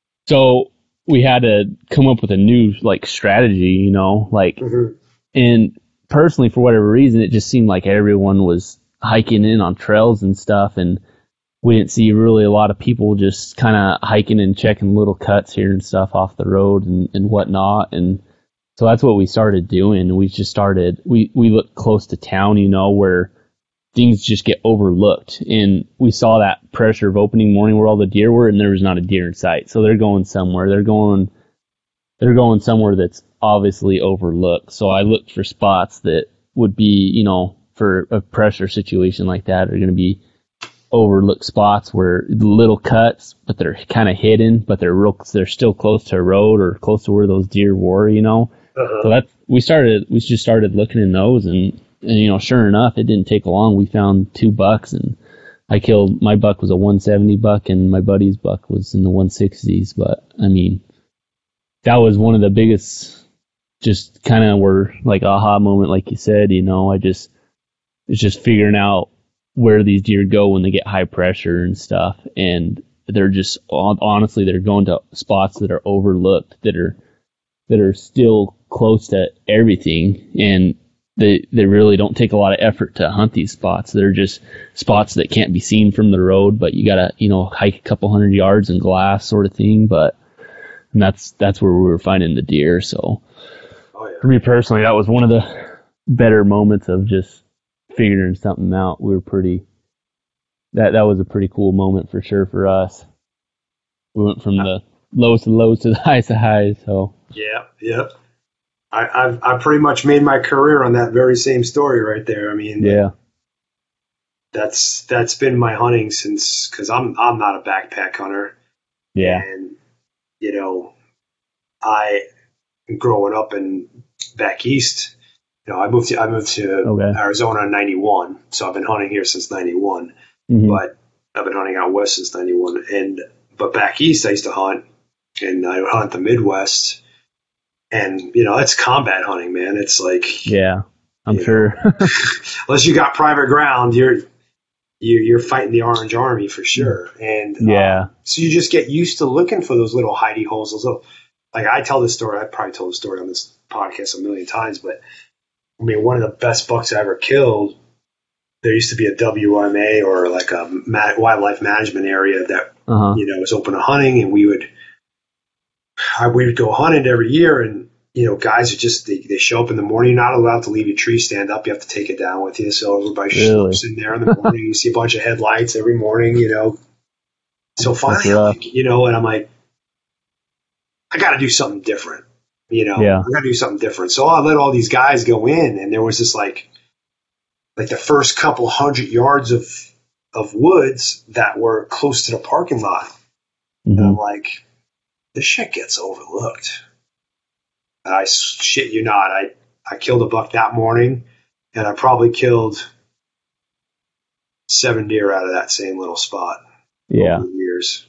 so we had to come up with a new like strategy, you know, like. Mm-hmm. And personally, for whatever reason, it just seemed like everyone was hiking in on trails and stuff, and we didn't see really a lot of people just kind of hiking and checking little cuts here and stuff off the road and, and whatnot. And so that's what we started doing. We just started, we, we looked close to town, you know, where things just get overlooked. And we saw that pressure of opening morning where all the deer were, and there was not a deer in sight. So they're going somewhere. They're going, they're going somewhere that's obviously overlooked. So I looked for spots that would be, you know, for a pressure situation like that are going to be overlooked spots where little cuts, but they're kind of hidden, but they're real, they're still close to a road or close to where those deer were, you know. Uh-huh. So that's, we started, we just started looking in those, and, and, you know, sure enough, it didn't take long. We found two bucks, and I killed, my buck was a one seventy buck, and my buddy's buck was in the one sixties. But I mean, that was one of the biggest, just kind of were like aha moment, like you said, you know. I just, it's just figuring out where these deer go when they get high pressure and stuff. And they're just, honestly, they're going to spots that are overlooked, that are, that are still close to everything, and they they really don't take a lot of effort to hunt these spots. They're just spots that can't be seen from the road, but you gotta, you know, hike a couple hundred yards in glass sort of thing. But and that's that's where we were finding the deer. So oh, yeah. For me personally, that was one of the better moments of just figuring something out. We were pretty that that was a pretty cool moment for sure for us. We went from the lows to lows to the highs to highs. So yeah, yeah. I, I've I pretty much made my career on that very same story right there. I mean, yeah, that's that's been my hunting since, because I'm I'm not a backpack hunter. Yeah, and you know, I growing up in back east, you know, I moved to I moved to okay. Arizona in ninety-one, so I've been hunting here since ninety-one. Mm-hmm. But I've been hunting out west since ninety-one, and but back east I used to hunt, and I would hunt the Midwest. And, you know, it's combat hunting, man. It's like, yeah, I'm sure. Unless you got private ground, you're, you're, you're fighting the Orange Army for sure. And yeah, um, so you just get used to looking for those little hidey holes, those little, like I tell this story, I probably told the story on this podcast a million times, but I mean, one of the best bucks I ever killed, there used to be a W M A or like a ma- wildlife management area that, uh-huh. you know, was open to hunting, and we would, I, we would go hunting every year, and, you know, guys are just, they, they show up in the morning. You're not allowed to leave your tree stand up. You have to take it down with you. So everybody really? shows in there in the morning. You see a bunch of headlights every morning, you know, So finally, I'm like, you know, and I'm like, I got to do something different. You know, yeah. I got to do something different. So I let all these guys go in, and there was this like, like the first couple hundred yards of of woods that were close to the parking lot. Mm-hmm. And I'm like, this shit gets overlooked. And I shit you not, I, I killed a buck that morning, and I probably killed seven deer out of that same little spot. Yeah. Over the years.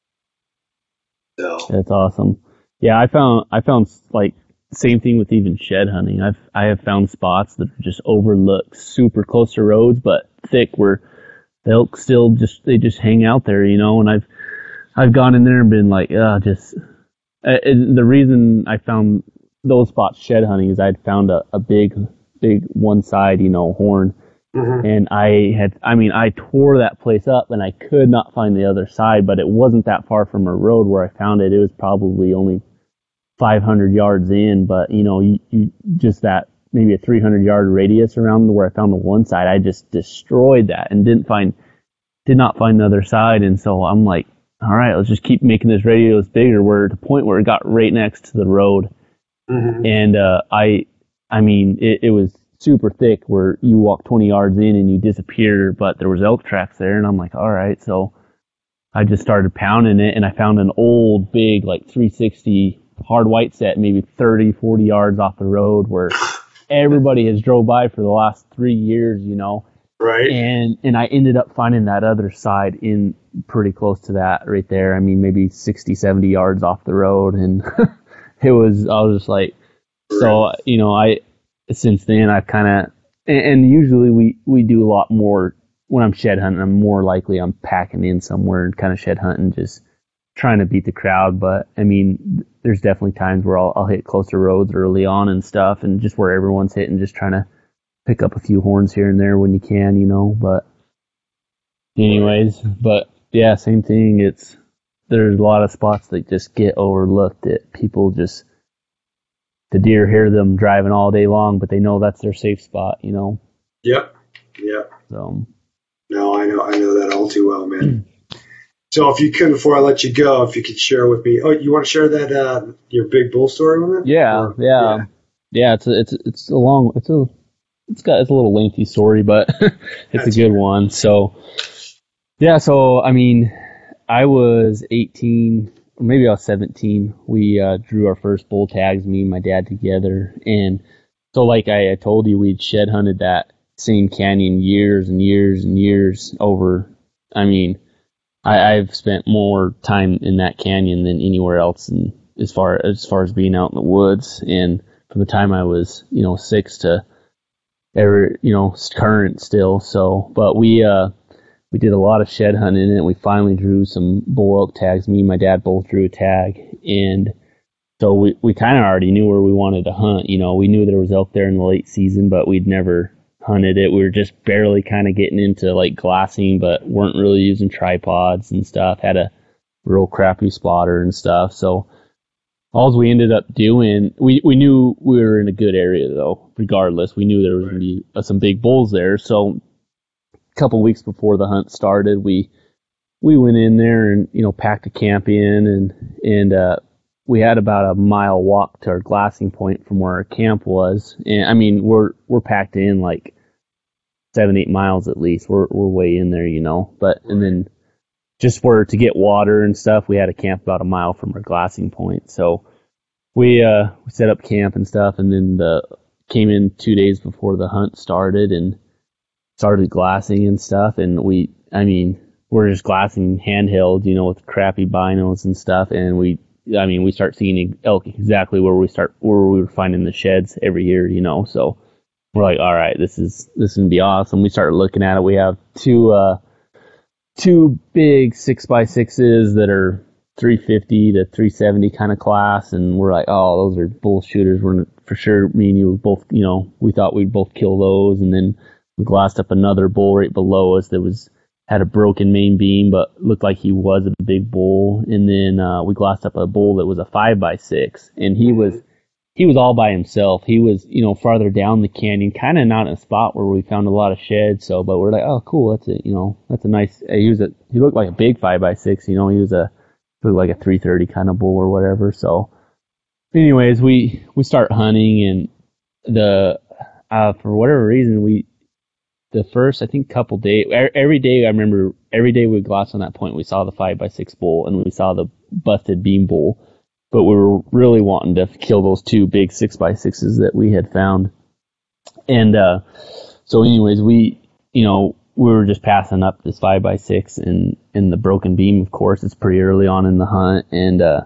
So that's awesome. Yeah, I found I found like same thing with even shed hunting. I've I have found spots that are just overlooked, super close to roads, but thick, where the elk still just they just hang out there, you know. And I've I've gone in there and been like, uh, just uh, and the reason I found those spots shed hunting is I'd found a, a big big one side, you know, horn. Mm-hmm. And I had, I mean, I tore that place up and I could not find the other side, but it wasn't that far from a road where I found it. It was probably only five hundred yards in, but you know, you, you just that maybe a three hundred yard radius around where I found the one side, I just destroyed that and didn't find, did not find the other side. And so I'm like, all right, let's just keep making this radius bigger, where to the point where it got right next to the road. Mm-hmm. And, uh, I, I mean, it, it was super thick where you walk twenty yards in and you disappear, but there was elk tracks there. And I'm like, all right. So I just started pounding it, and I found an old big, like three sixty hard white set, maybe thirty, forty yards off the road, where everybody has drove by for the last three years, you know? Right. And, and I ended up finding that other side in pretty close to that right there. I mean, maybe sixty, seventy yards off the road. And it was, I was just like, right. So, you know, I, since then I've kind of, and, and usually we, we do a lot more when I'm shed hunting. I'm more likely I'm packing in somewhere and kind of shed hunting, just trying to beat the crowd. But I mean, there's definitely times where I'll, I'll hit closer roads early on and stuff, and just where everyone's hitting, just trying to pick up a few horns here and there when you can, you know. But anyways, but yeah, same thing. It's, there's a lot of spots that just get overlooked that people just, the deer hear them driving all day long, but they know that's their safe spot, you know? Yep. Yep. So. No, I know, I know that all too well, man. So if you could, before I let you go, if you could share with me, oh, you want to share that, uh, your big bull story with me? Yeah. Or, yeah. Yeah. Yeah. It's a, it's, it's a long, it's a, it's got, it's a little lengthy story, but it's that's a good fair. one. So yeah. So, I mean, I was eighteen, or maybe I was seventeen. We uh, drew our first bull tags, me and my dad together. And so like I, I told you, we'd shed hunted that same canyon years and years and years over. I mean, I, I've spent more time in that canyon than anywhere else, and as far as far as being out in the woods. And from the time I was, you know, six to ever, you know, current still. So, but we, uh, we did a lot of shed hunting, and we finally drew some bull elk tags. Me and my dad both drew a tag. And so we, we kind of already knew where we wanted to hunt. You know, we knew there was elk there in the late season, but we'd never hunted it. We were just barely kind of getting into like glassing, but weren't really using tripods and stuff. Had a real crappy spotter and stuff. So all we ended up doing, we, we knew we were in a good area though, regardless. We knew there was going to be uh, some big bulls there. So a couple weeks before the hunt started, we we went in there and, you know, packed a camp in, and, and uh, we had about a mile walk to our glassing point from where our camp was. And I mean, we're we're packed in like seven, eight miles at least. We're we're way in there, you know. But and then just where to get water and stuff, we had a camp about a mile from our glassing point. So we uh we set up camp and stuff, and then the came in two days before the hunt started and started glassing and stuff. And we, I mean, we're just glassing handheld, you know, with crappy binos and stuff. And we, I mean, we start seeing elk exactly where we start, where we were finding the sheds every year, you know. So we're like, all right, this is, this is gonna be awesome. We started looking at it. We have two, uh, two big six by sixes that are three fifty to three seventy kind of class. And we're like, oh, those are bull shooters. We're for sure, me and you both, you know, we thought we'd both kill those. And then we glassed up another bull right below us that was, had a broken main beam, but looked like he was a big bull. And then uh, we glassed up a bull that was a five by six, and he was he was all by himself. He was, you know, farther down the canyon, kind of not in a spot where we found a lot of sheds. So, but we're like, oh, cool. That's a, you know, that's a nice. He was a, he looked like a big five by six. You know, he was a, he looked like a three thirty kind of bull or whatever. So, anyways, we we start hunting, and the uh, for whatever reason we. The first, I think, couple days, every day I remember, every day we would glass on that point, we saw the five by six bull and we saw the busted beam bull, but we were really wanting to kill those two big six by sixes that we had found. And uh, so, anyways, we, you know, we were just passing up this five by six and and the broken beam. Of course, it's pretty early on in the hunt, and uh,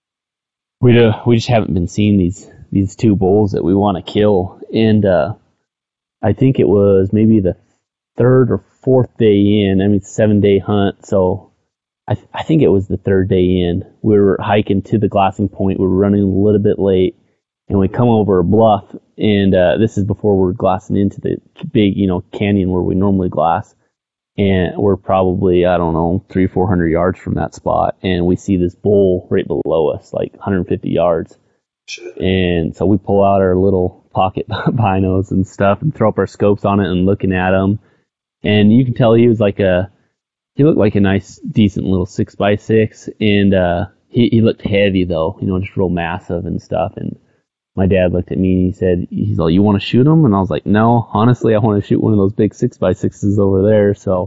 we uh, we just haven't been seeing these these two bulls that we want to kill, and. Uh, I think it was maybe the third or fourth day in. I mean, seven day hunt. So I, th- I think it was the third day in. We were hiking to the glassing point. We were running a little bit late, and we come over a bluff. And uh, this is before we're glassing into the big, you know, canyon where we normally glass. And we're probably, I don't know, three, four hundred yards from that spot. And we see this bull right below us, like one hundred fifty yards. Shit. And so we pull out our little pocket binos and stuff and throw up our scopes on it and looking at him. And you can tell he was like a, he looked like a nice, decent little six by six. And, uh, he, he looked heavy though, you know, just real massive and stuff. And my dad looked at me and he said, he's like, you want to shoot him? And I was like, no, honestly, I want to shoot one of those big six by sixes over there. So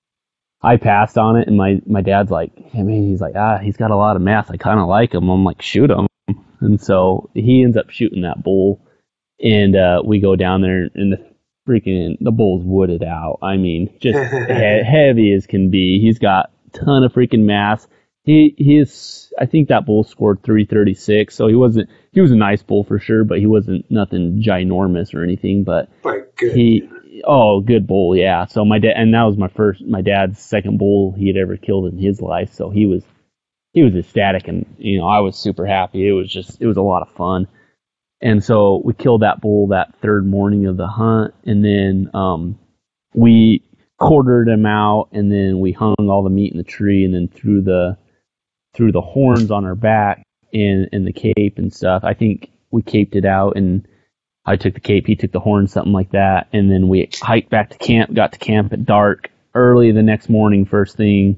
I passed on it, and my, my dad's like, I mean, he's like, ah, he's got a lot of mass. I kind of like him. I'm like, shoot him. And so he ends up shooting that bull. And uh, we go down there, and the freaking the bull's wooded out. I mean, just he- heavy as can be. He's got a ton of freaking mass. He he's I think that bull scored three thirty-six. So he wasn't he was a nice bull for sure, but he wasn't nothing ginormous or anything. But but good. he oh good bull, yeah. So my dad, and that was my first my dad's second bull he had ever killed in his life. So he was he was ecstatic, and you know I was super happy. It was just it was a lot of fun. And so we killed that bull that third morning of the hunt, and then um, we quartered him out, and then we hung all the meat in the tree, and then threw the threw the horns on our back and, and the cape and stuff. I think we caped it out, and I took the cape, he took the horns, something like that, and then we hiked back to camp, got to camp at dark. Early the next morning, first thing,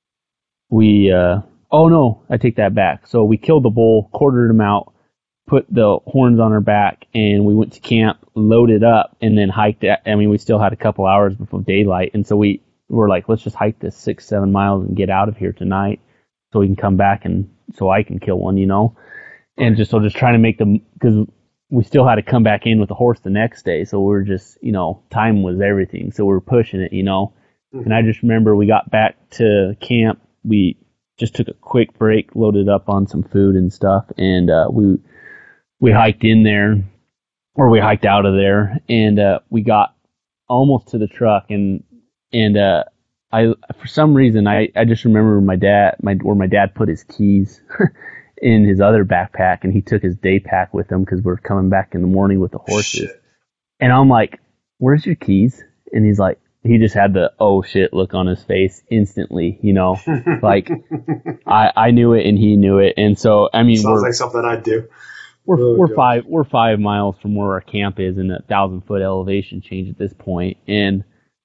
we, uh, oh no, I take that back. So we killed the bull, quartered him out, put the horns on our back, and we went to camp, loaded up, and then hiked it. I mean, we still had a couple hours before daylight, and so we were like, let's just hike this six, seven miles and get out of here tonight so we can come back and so I can kill one, you know? And just so just trying to make them, because we still had to come back in with the horse the next day, so we were just, you know, time was everything, so we were pushing it, you know? Mm-hmm. And I just remember we got back to camp, we just took a quick break, loaded up on some food and stuff, and uh, we we hiked in there, or we hiked out of there, and uh, we got almost to the truck, and and uh, I for some reason I, I just remember my dad my where my dad put his keys in his other backpack, and he took his day pack with him because we're coming back in the morning with the horses. Shit. And I'm like, "Where's your keys?" And he's like, he just had the oh shit look on his face instantly, you know, like I I knew it and he knew it, and so I mean, sounds like something I'd do. We're oh, we're God. five we're five miles from where our camp is in a thousand foot elevation change at this point, and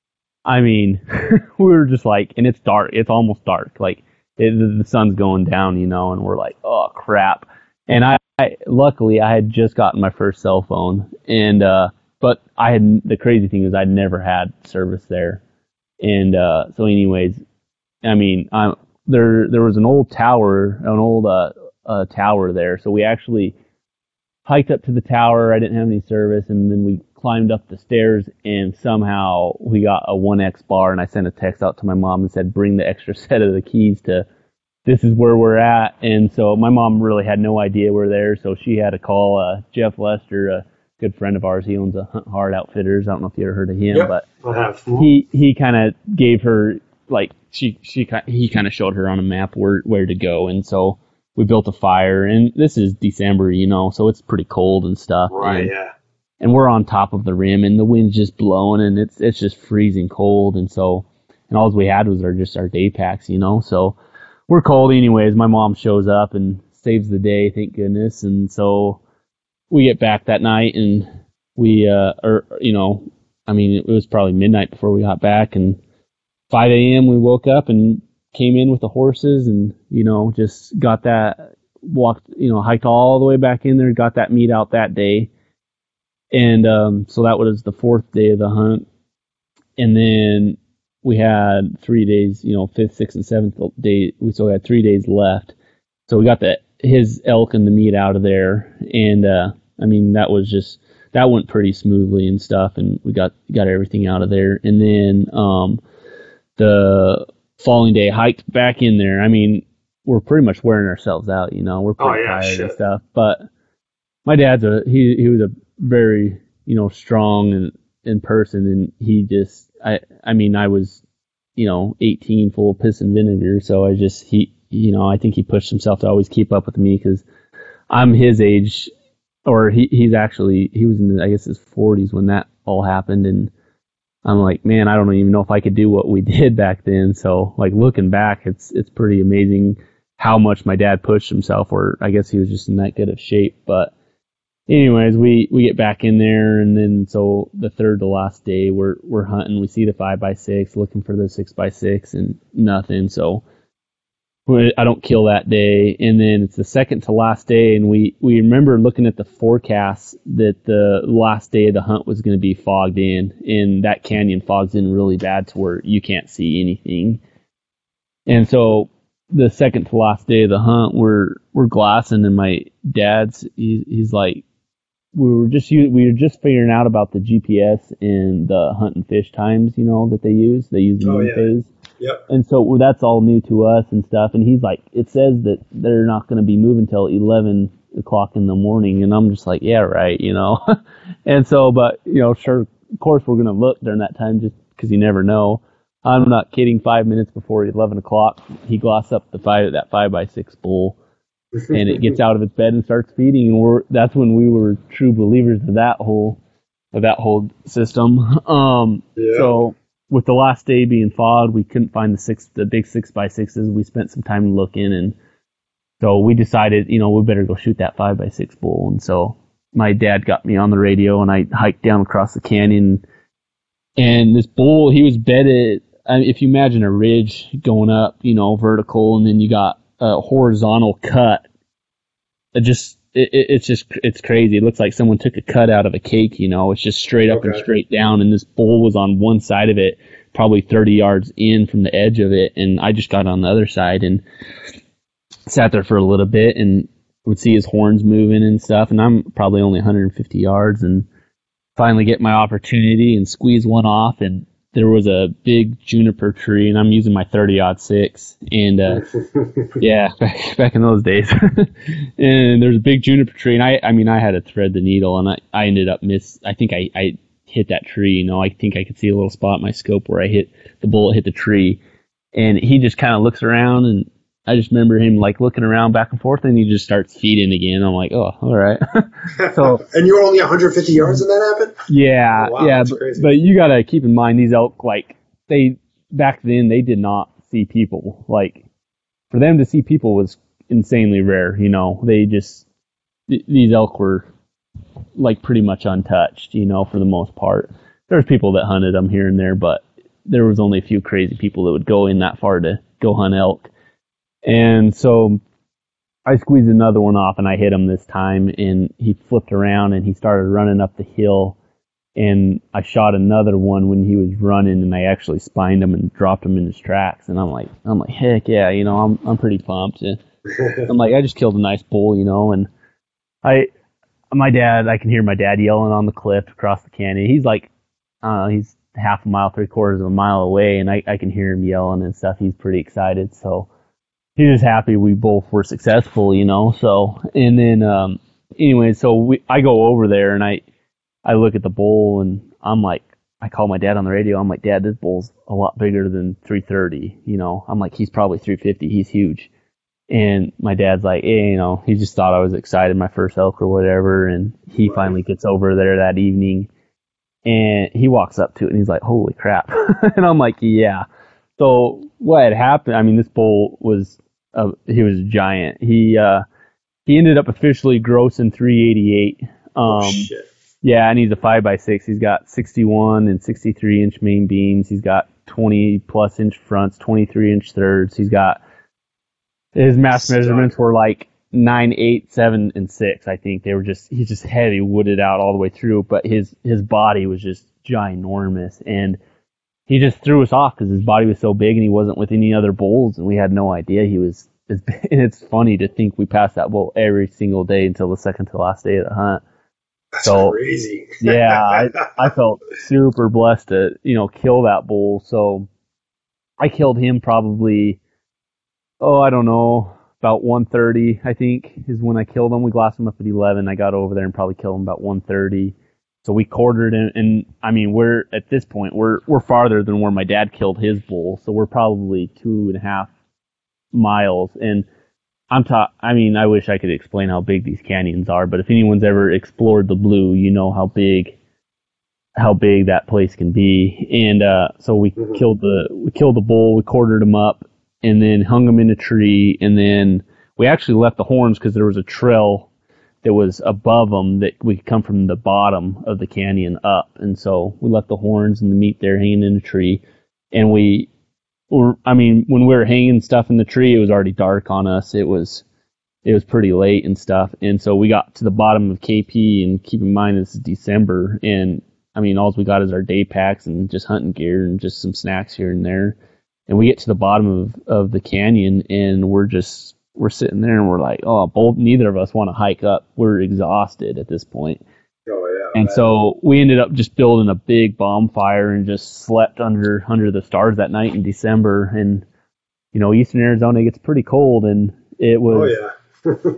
I mean we were just like, and it's dark, it's almost dark, like it, the sun's going down, you know, and we're like, oh crap. And I, I luckily I had just gotten my first cell phone, and uh, but I had the crazy thing is I'd never had service there, and uh, so anyways, I mean I there there was an old tower, an old uh, uh tower there, so we actually hiked up to the tower. I didn't have any service, and then we climbed up the stairs, and somehow we got a one X bar, and I sent a text out to my mom and said, bring the extra set of the keys to this is where we're at. And so my mom really had no idea we're there, so she had to call uh, Jeff Lester, a good friend of ours. He owns a Hunt Hard Outfitters. I don't know if you ever heard of him, yep, but I have. he he kind of gave her, like, she she he kind of showed her on a map where where to go, and so we built a fire, and this is December, you know, so it's pretty cold and stuff. Right, and, yeah. And we're on top of the rim, and the wind's just blowing, and it's it's just freezing cold, and so, and all we had was our just our day packs, you know, so we're cold anyways. My mom shows up and saves the day, thank goodness, and so we get back that night, and we, uh, or you know, I mean, it was probably midnight before we got back, and five a.m. we woke up and came in with the horses, and you know, just got that walked, you know, hiked all the way back in there, got that meat out that day, and um, so that was the fourth day of the hunt, and then we had three days, you know, fifth, sixth, and seventh day. We still had three days left. So we got the his elk and the meat out of there, and uh, I mean that was just that went pretty smoothly and stuff, and we got got everything out of there. And then um, the following day, hiked back in there. I mean, we're pretty much wearing ourselves out, you know. We're pretty oh, yeah, tired shit. and stuff. But my dad's a he he was a very you know strong and in person, and he just I I mean I was you know eighteen, full of piss and vinegar, so I just he. You know, I think he pushed himself to always keep up with me because I'm his age, or he, he's actually, he was in, I guess, his forties when that all happened. And I'm like, man, I don't even know if I could do what we did back then. So, like, looking back, it's it's pretty amazing how much my dad pushed himself, or I guess he was just in that good of shape. But anyways, we, we get back in there, and then so the third to last day, we're, we're hunting. We see the five by six, looking for the six by six, and nothing. So, I don't kill that day, and then it's the second to last day, and we, we remember looking at the forecast that the last day of the hunt was going to be fogged in, and that canyon fogs in really bad to where you can't see anything. And so the second to last day of the hunt, we're we're glassing, and my dad's he, he's like, we were just we were just figuring out about the G P S and the hunt and fish times, you know, that they use. They use the oh, moon yeah. phase. Yep. And so that's all new to us and stuff. And he's like, it says that they're not going to be moving till eleven o'clock in the morning. And I'm just like, yeah, right, you know. And so, but, you know, sure, of course we're going to look during that time just because you never know. I'm not kidding. Five minutes before eleven o'clock, he glossed up the five, that five by six bull. And it gets out of its bed and starts feeding. And we're that's when we were true believers of that whole, of that whole system. Um, yeah. So, with the last day being fogged, we couldn't find the six, the big six by sixes. We spent some time looking, and so we decided, you know, we better go shoot that five by six bull. And so my dad got me on the radio, and I hiked down across the canyon. And this bull, he was bedded. I mean, if you imagine a ridge going up, you know, vertical, and then you got a horizontal cut. It just, it, it's just, it's crazy. It looks like someone took a cut out of a cake, you know. It's just straight up okay. and straight down. And this bull was on one side of it, probably thirty yards in from the edge of it. And I just got on the other side and sat there for a little bit and would see his horns moving and stuff. And I'm probably only one hundred fifty yards, and finally get my opportunity and squeeze one off. And there was a big juniper tree, and I'm using my thirty aught six. And, uh, yeah, back, back in those days. And there's a big juniper tree, and I, I mean, I had to thread the needle, and I, I ended up miss, I think I, I hit that tree, you know, I think I could see a little spot in my scope where I hit, the bullet hit the tree. And he just kind of looks around, and I just remember him like looking around back and forth, and he just starts feeding again. I'm like, oh, all right. So, and you were only one hundred fifty yards when that happened? Yeah, oh, wow, yeah. But, but you got to keep in mind, these elk, like, they, back then, they did not see people. Like, for them to see people was insanely rare, you know. They just, th- these elk were, like, pretty much untouched, you know, for the most part. There's people that hunted them here and there, but there was only a few crazy people that would go in that far to go hunt elk. And so I squeezed another one off, and I hit him this time, and he flipped around, and he started running up the hill, and I shot another one when he was running, and I actually spined him and dropped him in his tracks. And I'm like, I'm like, heck yeah, you know, I'm I'm pretty pumped. And I'm like, I just killed a nice bull, you know. And I, my dad, I can hear my dad yelling on the cliff across the canyon. He's like, uh, he's half a mile, three quarters of a mile away, and I I can hear him yelling and stuff. He's pretty excited, so. He was happy we both were successful, you know. So, and then, um, anyway, so we, I go over there, and I, I look at the bull, and I'm like, I call my dad on the radio. I'm like, Dad, this bull's a lot bigger than three thirty, you know. I'm like, he's probably three fifty. He's huge. And my dad's like, hey, you know, he just thought I was excited, my first elk or whatever. And he right. finally gets over there that evening, and he walks up to it, and he's like, holy crap. And I'm like, yeah. So what had happened, I mean, this bull was, uh, he was a giant. He uh, he ended up officially grossing three eighty-eight Oh, Um, shit. yeah, and he's a five by six. He's got sixty-one and sixty-three inch main beams. He's got twenty plus inch fronts, twenty-three inch thirds. He's got his mass Stuck. measurements were like nine, eight, seven, and six. I think they were just he's just heavy wooded out all the way through, but his his body was just ginormous, and he just threw us off because his body was so big and he wasn't with any other bulls, and we had no idea he was. And it's funny to think we passed that bull every single day until the second to last day of the hunt. That's So, crazy. yeah, I, I felt super blessed to, you know, kill that bull. So I killed him probably, oh, I don't know, about one thirty, I think, is when I killed him. We glassed him up at eleven. I got over there and probably killed him about one thirty. So we quartered him, and I mean, we're at this point, we're we're farther than where my dad killed his bull. So we're probably two and a half miles. And I'm ta- I mean, I wish I could explain how big these canyons are, but if anyone's ever explored the Blue, you know how big how big that place can be. And uh, so we Mhm. killed the we killed the bull, we quartered him up, and then hung him in a tree, and then we actually left the horns because there was a trail that was above them that we could come from the bottom of the canyon up, and so we left the horns and the meat there hanging in a tree, and we were, I mean, when we were hanging stuff in the tree, it was already dark on us. It was it was pretty late and stuff, and so we got to the bottom of K P, and keep in mind this is December, and I mean, all we got is our day packs and just hunting gear and just some snacks here and there. And we get to the bottom of, of the canyon, and we're just, we're sitting there and we're like, oh, both, neither of us want to hike up. We're exhausted at this point. Oh, yeah. And man. so we ended up just building a big bonfire and just slept under, under the stars that night in December. And, you know, Eastern Arizona gets pretty cold, and it was, Oh, yeah.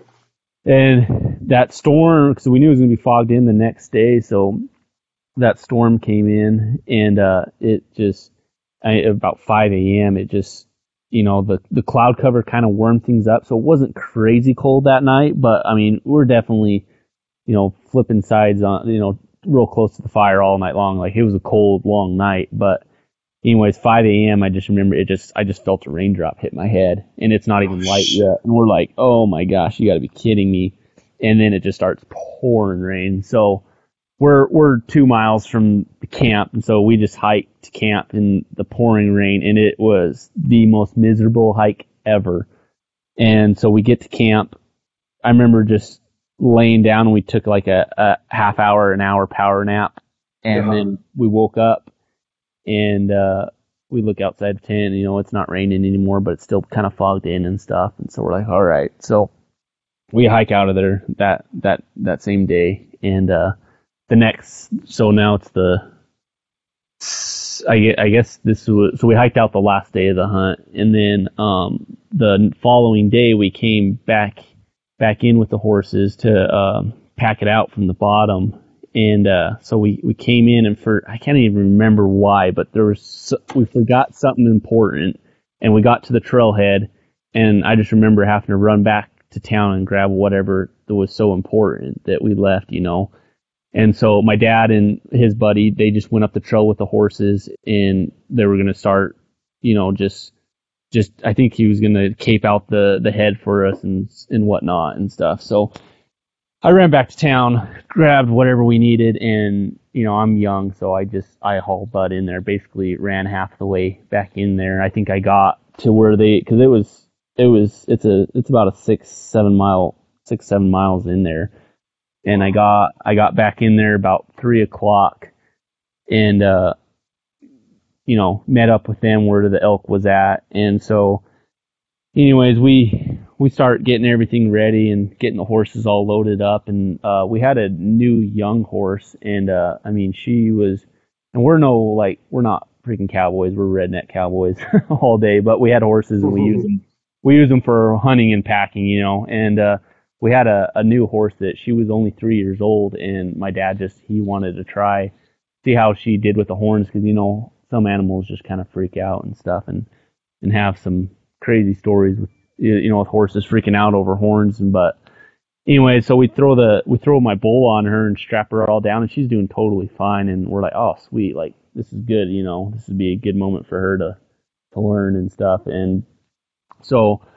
and that storm, because we knew it was going to be fogged in the next day. So that storm came in, and uh, it just, I, about five a.m., it just, you know, the, the cloud cover kind of warmed things up. So it wasn't crazy cold that night, but I mean, we're definitely, you know, flipping sides on, you know, real close to the fire all night long. Like, it was a cold, long night. But anyways, five a.m., I just remember it just, I just felt a raindrop hit my head, and it's not even Oh, light shit. yet. And we're like, oh my gosh, you got to be kidding me. And then it just starts pouring rain. So we're, we're two miles from the camp. And so we just hiked to camp in the pouring rain, and it was the most miserable hike ever. And so we get to camp. I remember just laying down, and we took like a, a half hour, an hour power nap. And Uh-huh. then we woke up, and uh, we look outside the tent, and, you know, it's not raining anymore, but it's still kind of fogged in and stuff. And so we're like, all right. So we hike out of there that, that, that same day. And uh, the next, so now it's the, I gue- I guess this was, so we hiked out the last day of the hunt. And then um, the following day we came back, back in with the horses to um, pack it out from the bottom. And uh, so we, we came in, and for, I can't even remember why, but there was, so, we forgot something important, and we got to the trailhead, and I just remember having to run back to town and grab whatever that was so important that we left, you know. And so my dad and his buddy, they just went up the trail with the horses, and they were going to start, you know, just, just, I think he was going to cape out the, the head for us and, and whatnot and stuff. So I ran back to town, grabbed whatever we needed, and, you know, I'm young, so I just, I hauled butt in there, basically ran half the way back in there. I think I got to where they, cause it was, it was, it's a, it's about a six, seven mile, six, seven miles in there. And I got, I got back in there about three o'clock, and, uh, you know, met up with them where the elk was at. And so anyways, we, we start getting everything ready and getting the horses all loaded up. And, uh, we had a new young horse, and, uh, I mean, she was, and we're no, like, we're not freaking cowboys. We're redneck cowboys all day, but we had horses, and we use them, we use them for hunting and packing, you know, and, uh, we had a, a new horse that she was only three years old, and my dad just, he wanted to try, see how she did with the horns, because, you know, some animals just kind of freak out and stuff, and, and have some crazy stories with, you know, with horses freaking out over horns. And, but anyway, so we throw the, we throw my bull on her and strap her all down, and she's doing totally fine. And we're like, oh, sweet. Like, this is good. You know, this would be a good moment for her to, to learn and stuff. And so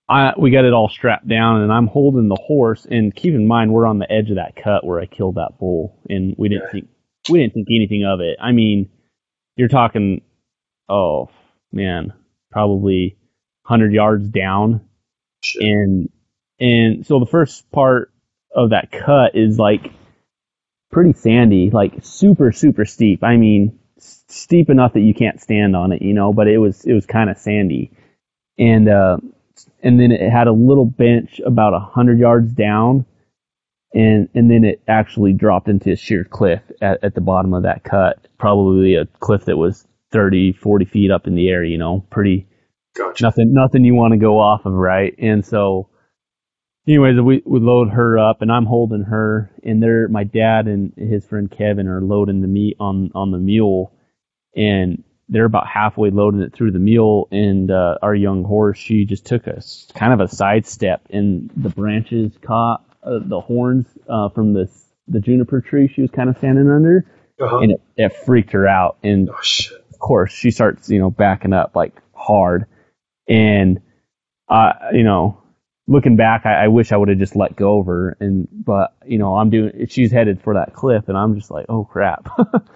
I we got it all strapped down, and I'm holding the horse. And keep in mind, we're on the edge of that cut where I killed that bull, and we didn't think we didn't think anything of it. I mean, you're talking, oh man, probably one hundred yards down, Shit. and and so the first part of that cut is like pretty sandy, like super super steep. I mean, s- steep enough that you can't stand on it, you know. But it was it was kind of sandy, and. uh And then it had a little bench about a hundred yards down, and and then it actually dropped into a sheer cliff at, at the bottom of that cut. Probably a cliff that was thirty, forty feet up in the air. You know, pretty Gotcha. nothing nothing you want to go off of, right? And so, anyways, we we load her up, and I'm holding her, and they're my dad and his friend Kevin are loading the meat on on the mule, and they're about halfway loading it through the mule, and uh, our young horse, she just took a s- kind of a sidestep, and the branches caught uh, the horns uh, from the the juniper tree she was kind of standing under, Uh-huh. and it, it freaked her out. And Oh, shit. of course, she starts, you know, backing up like hard, and uh, you know, looking back, I, I wish I would have just let go of her, and but you know, I'm doing. She's headed for that cliff, and I'm just like, oh crap.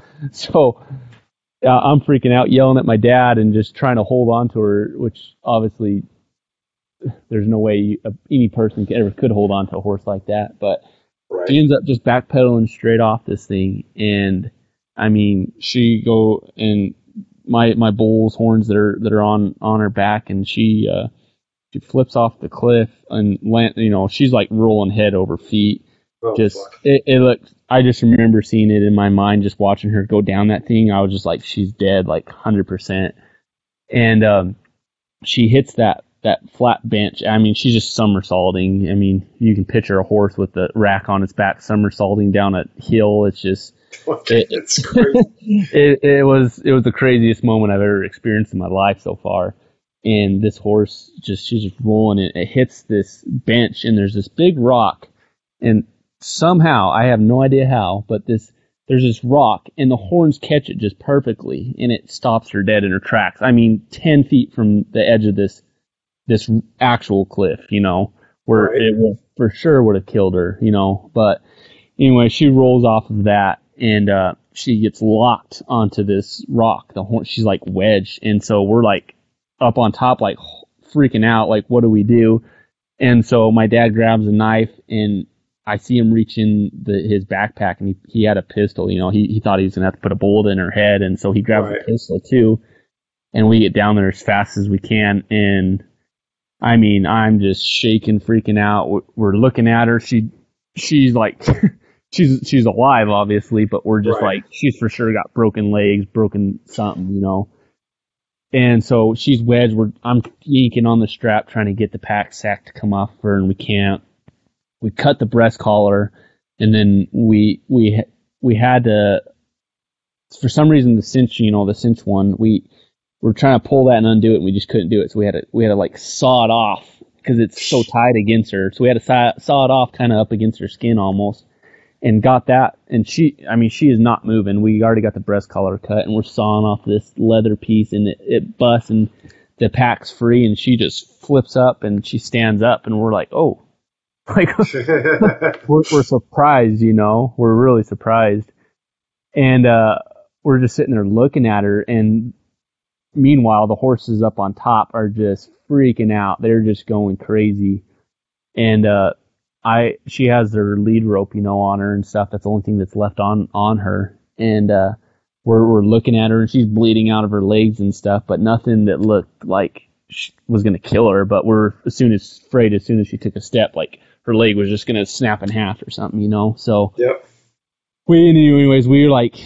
So. Uh, I'm freaking out, yelling at my dad, and just trying to hold on to her, which obviously there's no way you, uh, any person could, ever could hold on to a horse like that. But Right. she ends up just backpedaling straight off this thing, and I mean, she go and my my bull's horns that are that are on on her back, and she uh, she flips off the cliff and land. You know, she's like rolling head over feet. Oh, Just fuck. it, it looked. I just remember seeing it in my mind, just watching her go down that thing. I was just like, she's dead, like one hundred percent. And um, she hits that that flat bench. I mean, she's just somersaulting. I mean, you can picture a horse with the rack on its back somersaulting down a hill. It's just it, It's crazy. it, it was it was the craziest moment I've ever experienced in my life so far. And this horse just she's just rolling it. It hits this bench, and there's this big rock, and somehow, I have no idea how, but this there's this rock, and the horns catch it just perfectly, and it stops her dead in her tracks. I mean, ten feet from the edge of this this actual cliff, you know, where Right. it would for sure would have killed her, you know. But anyway, she rolls off of that, and uh, she gets locked onto this rock. The horn, she's like wedged, and so we're like up on top, like freaking out, like what do we do? And so my dad grabs a knife, and I see him reach in the, his backpack, and he, he had a pistol. You know, he, he thought he was going to have to put a bullet in her head, and so he grabs Right. a pistol too. And we get down there as fast as we can, and I mean, I'm just shaking, freaking out. We're, we're looking at her. She she's like she's she's alive, obviously, but we're just Right. like she's for sure got broken legs, broken something, you know. And so she's wedged. We're I'm yanking on the strap, trying to get the pack sack to come off her, and we can't. We cut the breast collar, and then we we we had to, for some reason, the cinch, you know, the cinch one, we were trying to pull that and undo it, and we just couldn't do it. So we had to we had to like saw it off because it's so tight against her. So we had to saw, saw it off, kind of up against her skin almost, and got that. And she, I mean, she is not moving. We already got the breast collar cut, and we're sawing off this leather piece, and it, it busts, and the pack's free, and she just flips up, and she stands up, and we're like, oh. Like we're, we're surprised, you know, we're really surprised. And uh, we're just sitting there looking at her. And meanwhile, the horses up on top are just freaking out. They're just going crazy. And uh, I, she has her lead rope, you know, on her and stuff. That's the only thing that's left on, on her. And uh, we're, we're looking at her, and she's bleeding out of her legs and stuff, but nothing that looked like she was going to kill her. But we're as soon as afraid, as soon as she took a step, like, her leg was just going to snap in half or something, you know? So, Yep. we, anyways, we were like,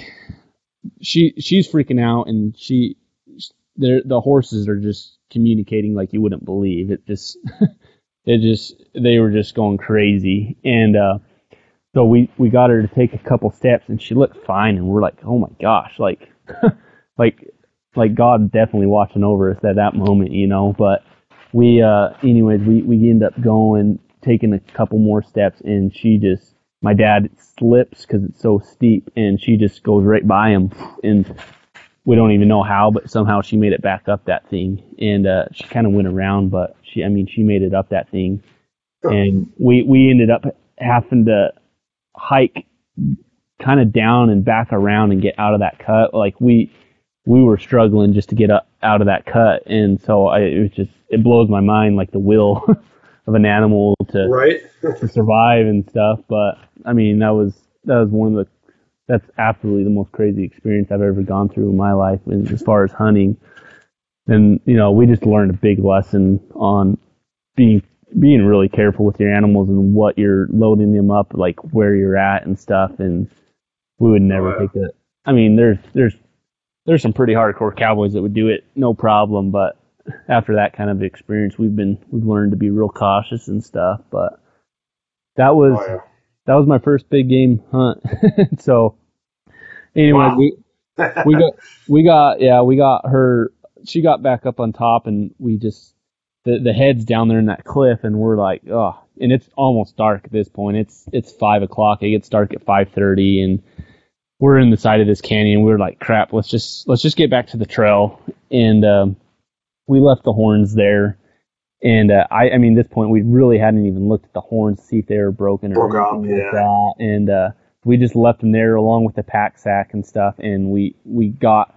she, she's freaking out, and she, the horses are just communicating like you wouldn't believe. It just, it just, they were just going crazy. And, uh, so we, we got her to take a couple steps, and she looked fine, and we're like, oh my gosh, like, like, like God definitely watching over us at that moment, you know? But we, uh, anyways, we, we end up going, taking a couple more steps, and she just, my dad slips because it's so steep, and she just goes right by him and we don't even know how, but somehow she made it back up that thing, and uh, she kind of went around, but she, I mean, she made it up that thing, and we we ended up having to hike kind of down and back around and get out of that cut. Like we we were struggling just to get up, out of that cut, and so I, it was just it blows my mind, like the will of an animal to Right. to survive and stuff. But I mean, that was that was one of the that's absolutely the most crazy experience I've ever gone through in my life as far as hunting. And you know, we just learned a big lesson on being being really careful with your animals and what you're loading them up, like where you're at and stuff. And we would never Oh, yeah. take it. I mean, there's there's there's some pretty hardcore cowboys that would do it no problem, but after that kind of experience, we've been we've learned to be real cautious and stuff. But that was Oh, yeah. that was my first big game hunt. So anyway, Wow. we we got we got yeah we got her. She got back up on top, and we just the the head's down there in that cliff, and we're like, oh, and it's almost dark at this point. It's it's five o'clock. It gets dark at five thirty, and we're in the side of this canyon. We're like, crap. Let's just let's just get back to the trail, and um, we left the horns there. And uh, I, I mean, at this point, we really hadn't even looked at the horns to see if they were broken or Broke up, anything like yeah. that. And uh, we just left them there along with the pack sack and stuff. And we we got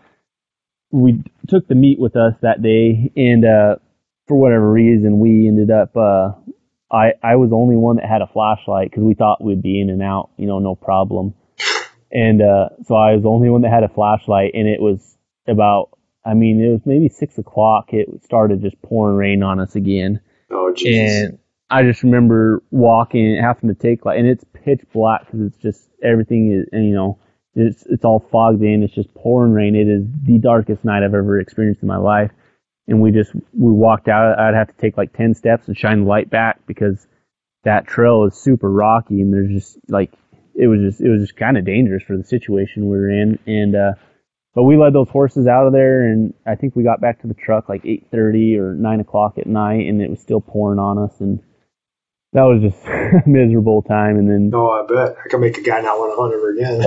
we took the meat with us that day. And uh, for whatever reason, we ended up. Uh, I I was the only one that had a flashlight because we thought we'd be in and out, you know, no problem. And uh, so I was the only one that had a flashlight, and it was about. I mean, it was maybe six o'clock. It started just pouring rain on us again. Oh, Jesus. And I just remember walking, having to take like, and it's pitch black because it's just everything is, and, you know, it's it's all fogged in. It's just pouring rain. It is the darkest night I've ever experienced in my life. And we just we walked out. I'd have to take like ten steps and shine the light back because that trail is super rocky, and there's just like it was just it was just kind of dangerous for the situation we were in. And uh, But we led those horses out of there, and I think we got back to the truck like eight thirty or nine o'clock at night, and it was still pouring on us, and that was just a miserable time. And then, Oh, I bet. I can make a guy not want to hunt ever again.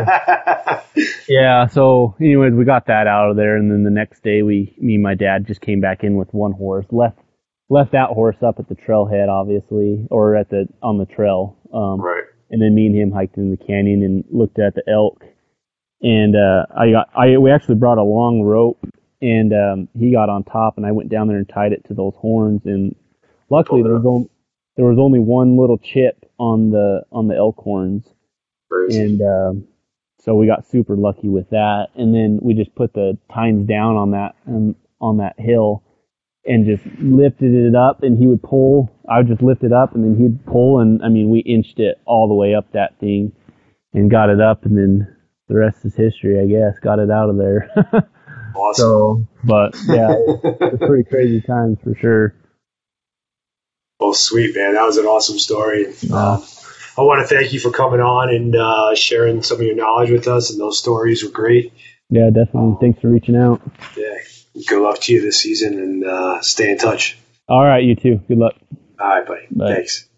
Oh. yeah, so anyways, we got that out of there, and then the next day, we, me and my dad just came back in with one horse, left left that horse up at the trailhead, obviously, or at the on the trail, um, Right. and then me and him hiked in the canyon and looked at the elk. And uh, I got, I we actually brought a long rope, and um, he got on top, and I went down there and tied it to those horns. And luckily, there was only there was only one little chip on the on the elk horns, Crazy. and um, so we got super lucky with that. And then we just put the tines down on that um, on that hill, and just lifted it up. And he would pull. I would just lift it up, and then he'd pull. And I mean, we inched it all the way up that thing, and got it up, and then. The rest is history, I guess. Got it out of there. Awesome. So, but yeah, it's pretty crazy times for sure. Oh, sweet, man. That was an awesome story. Yeah. Um, I want to thank you for coming on and uh, sharing some of your knowledge with us, and those stories were great. Yeah, definitely. Thanks for reaching out. Yeah. Good luck to you this season, and uh, stay in touch. All right, you too. Good luck. All right, buddy. Bye. Thanks.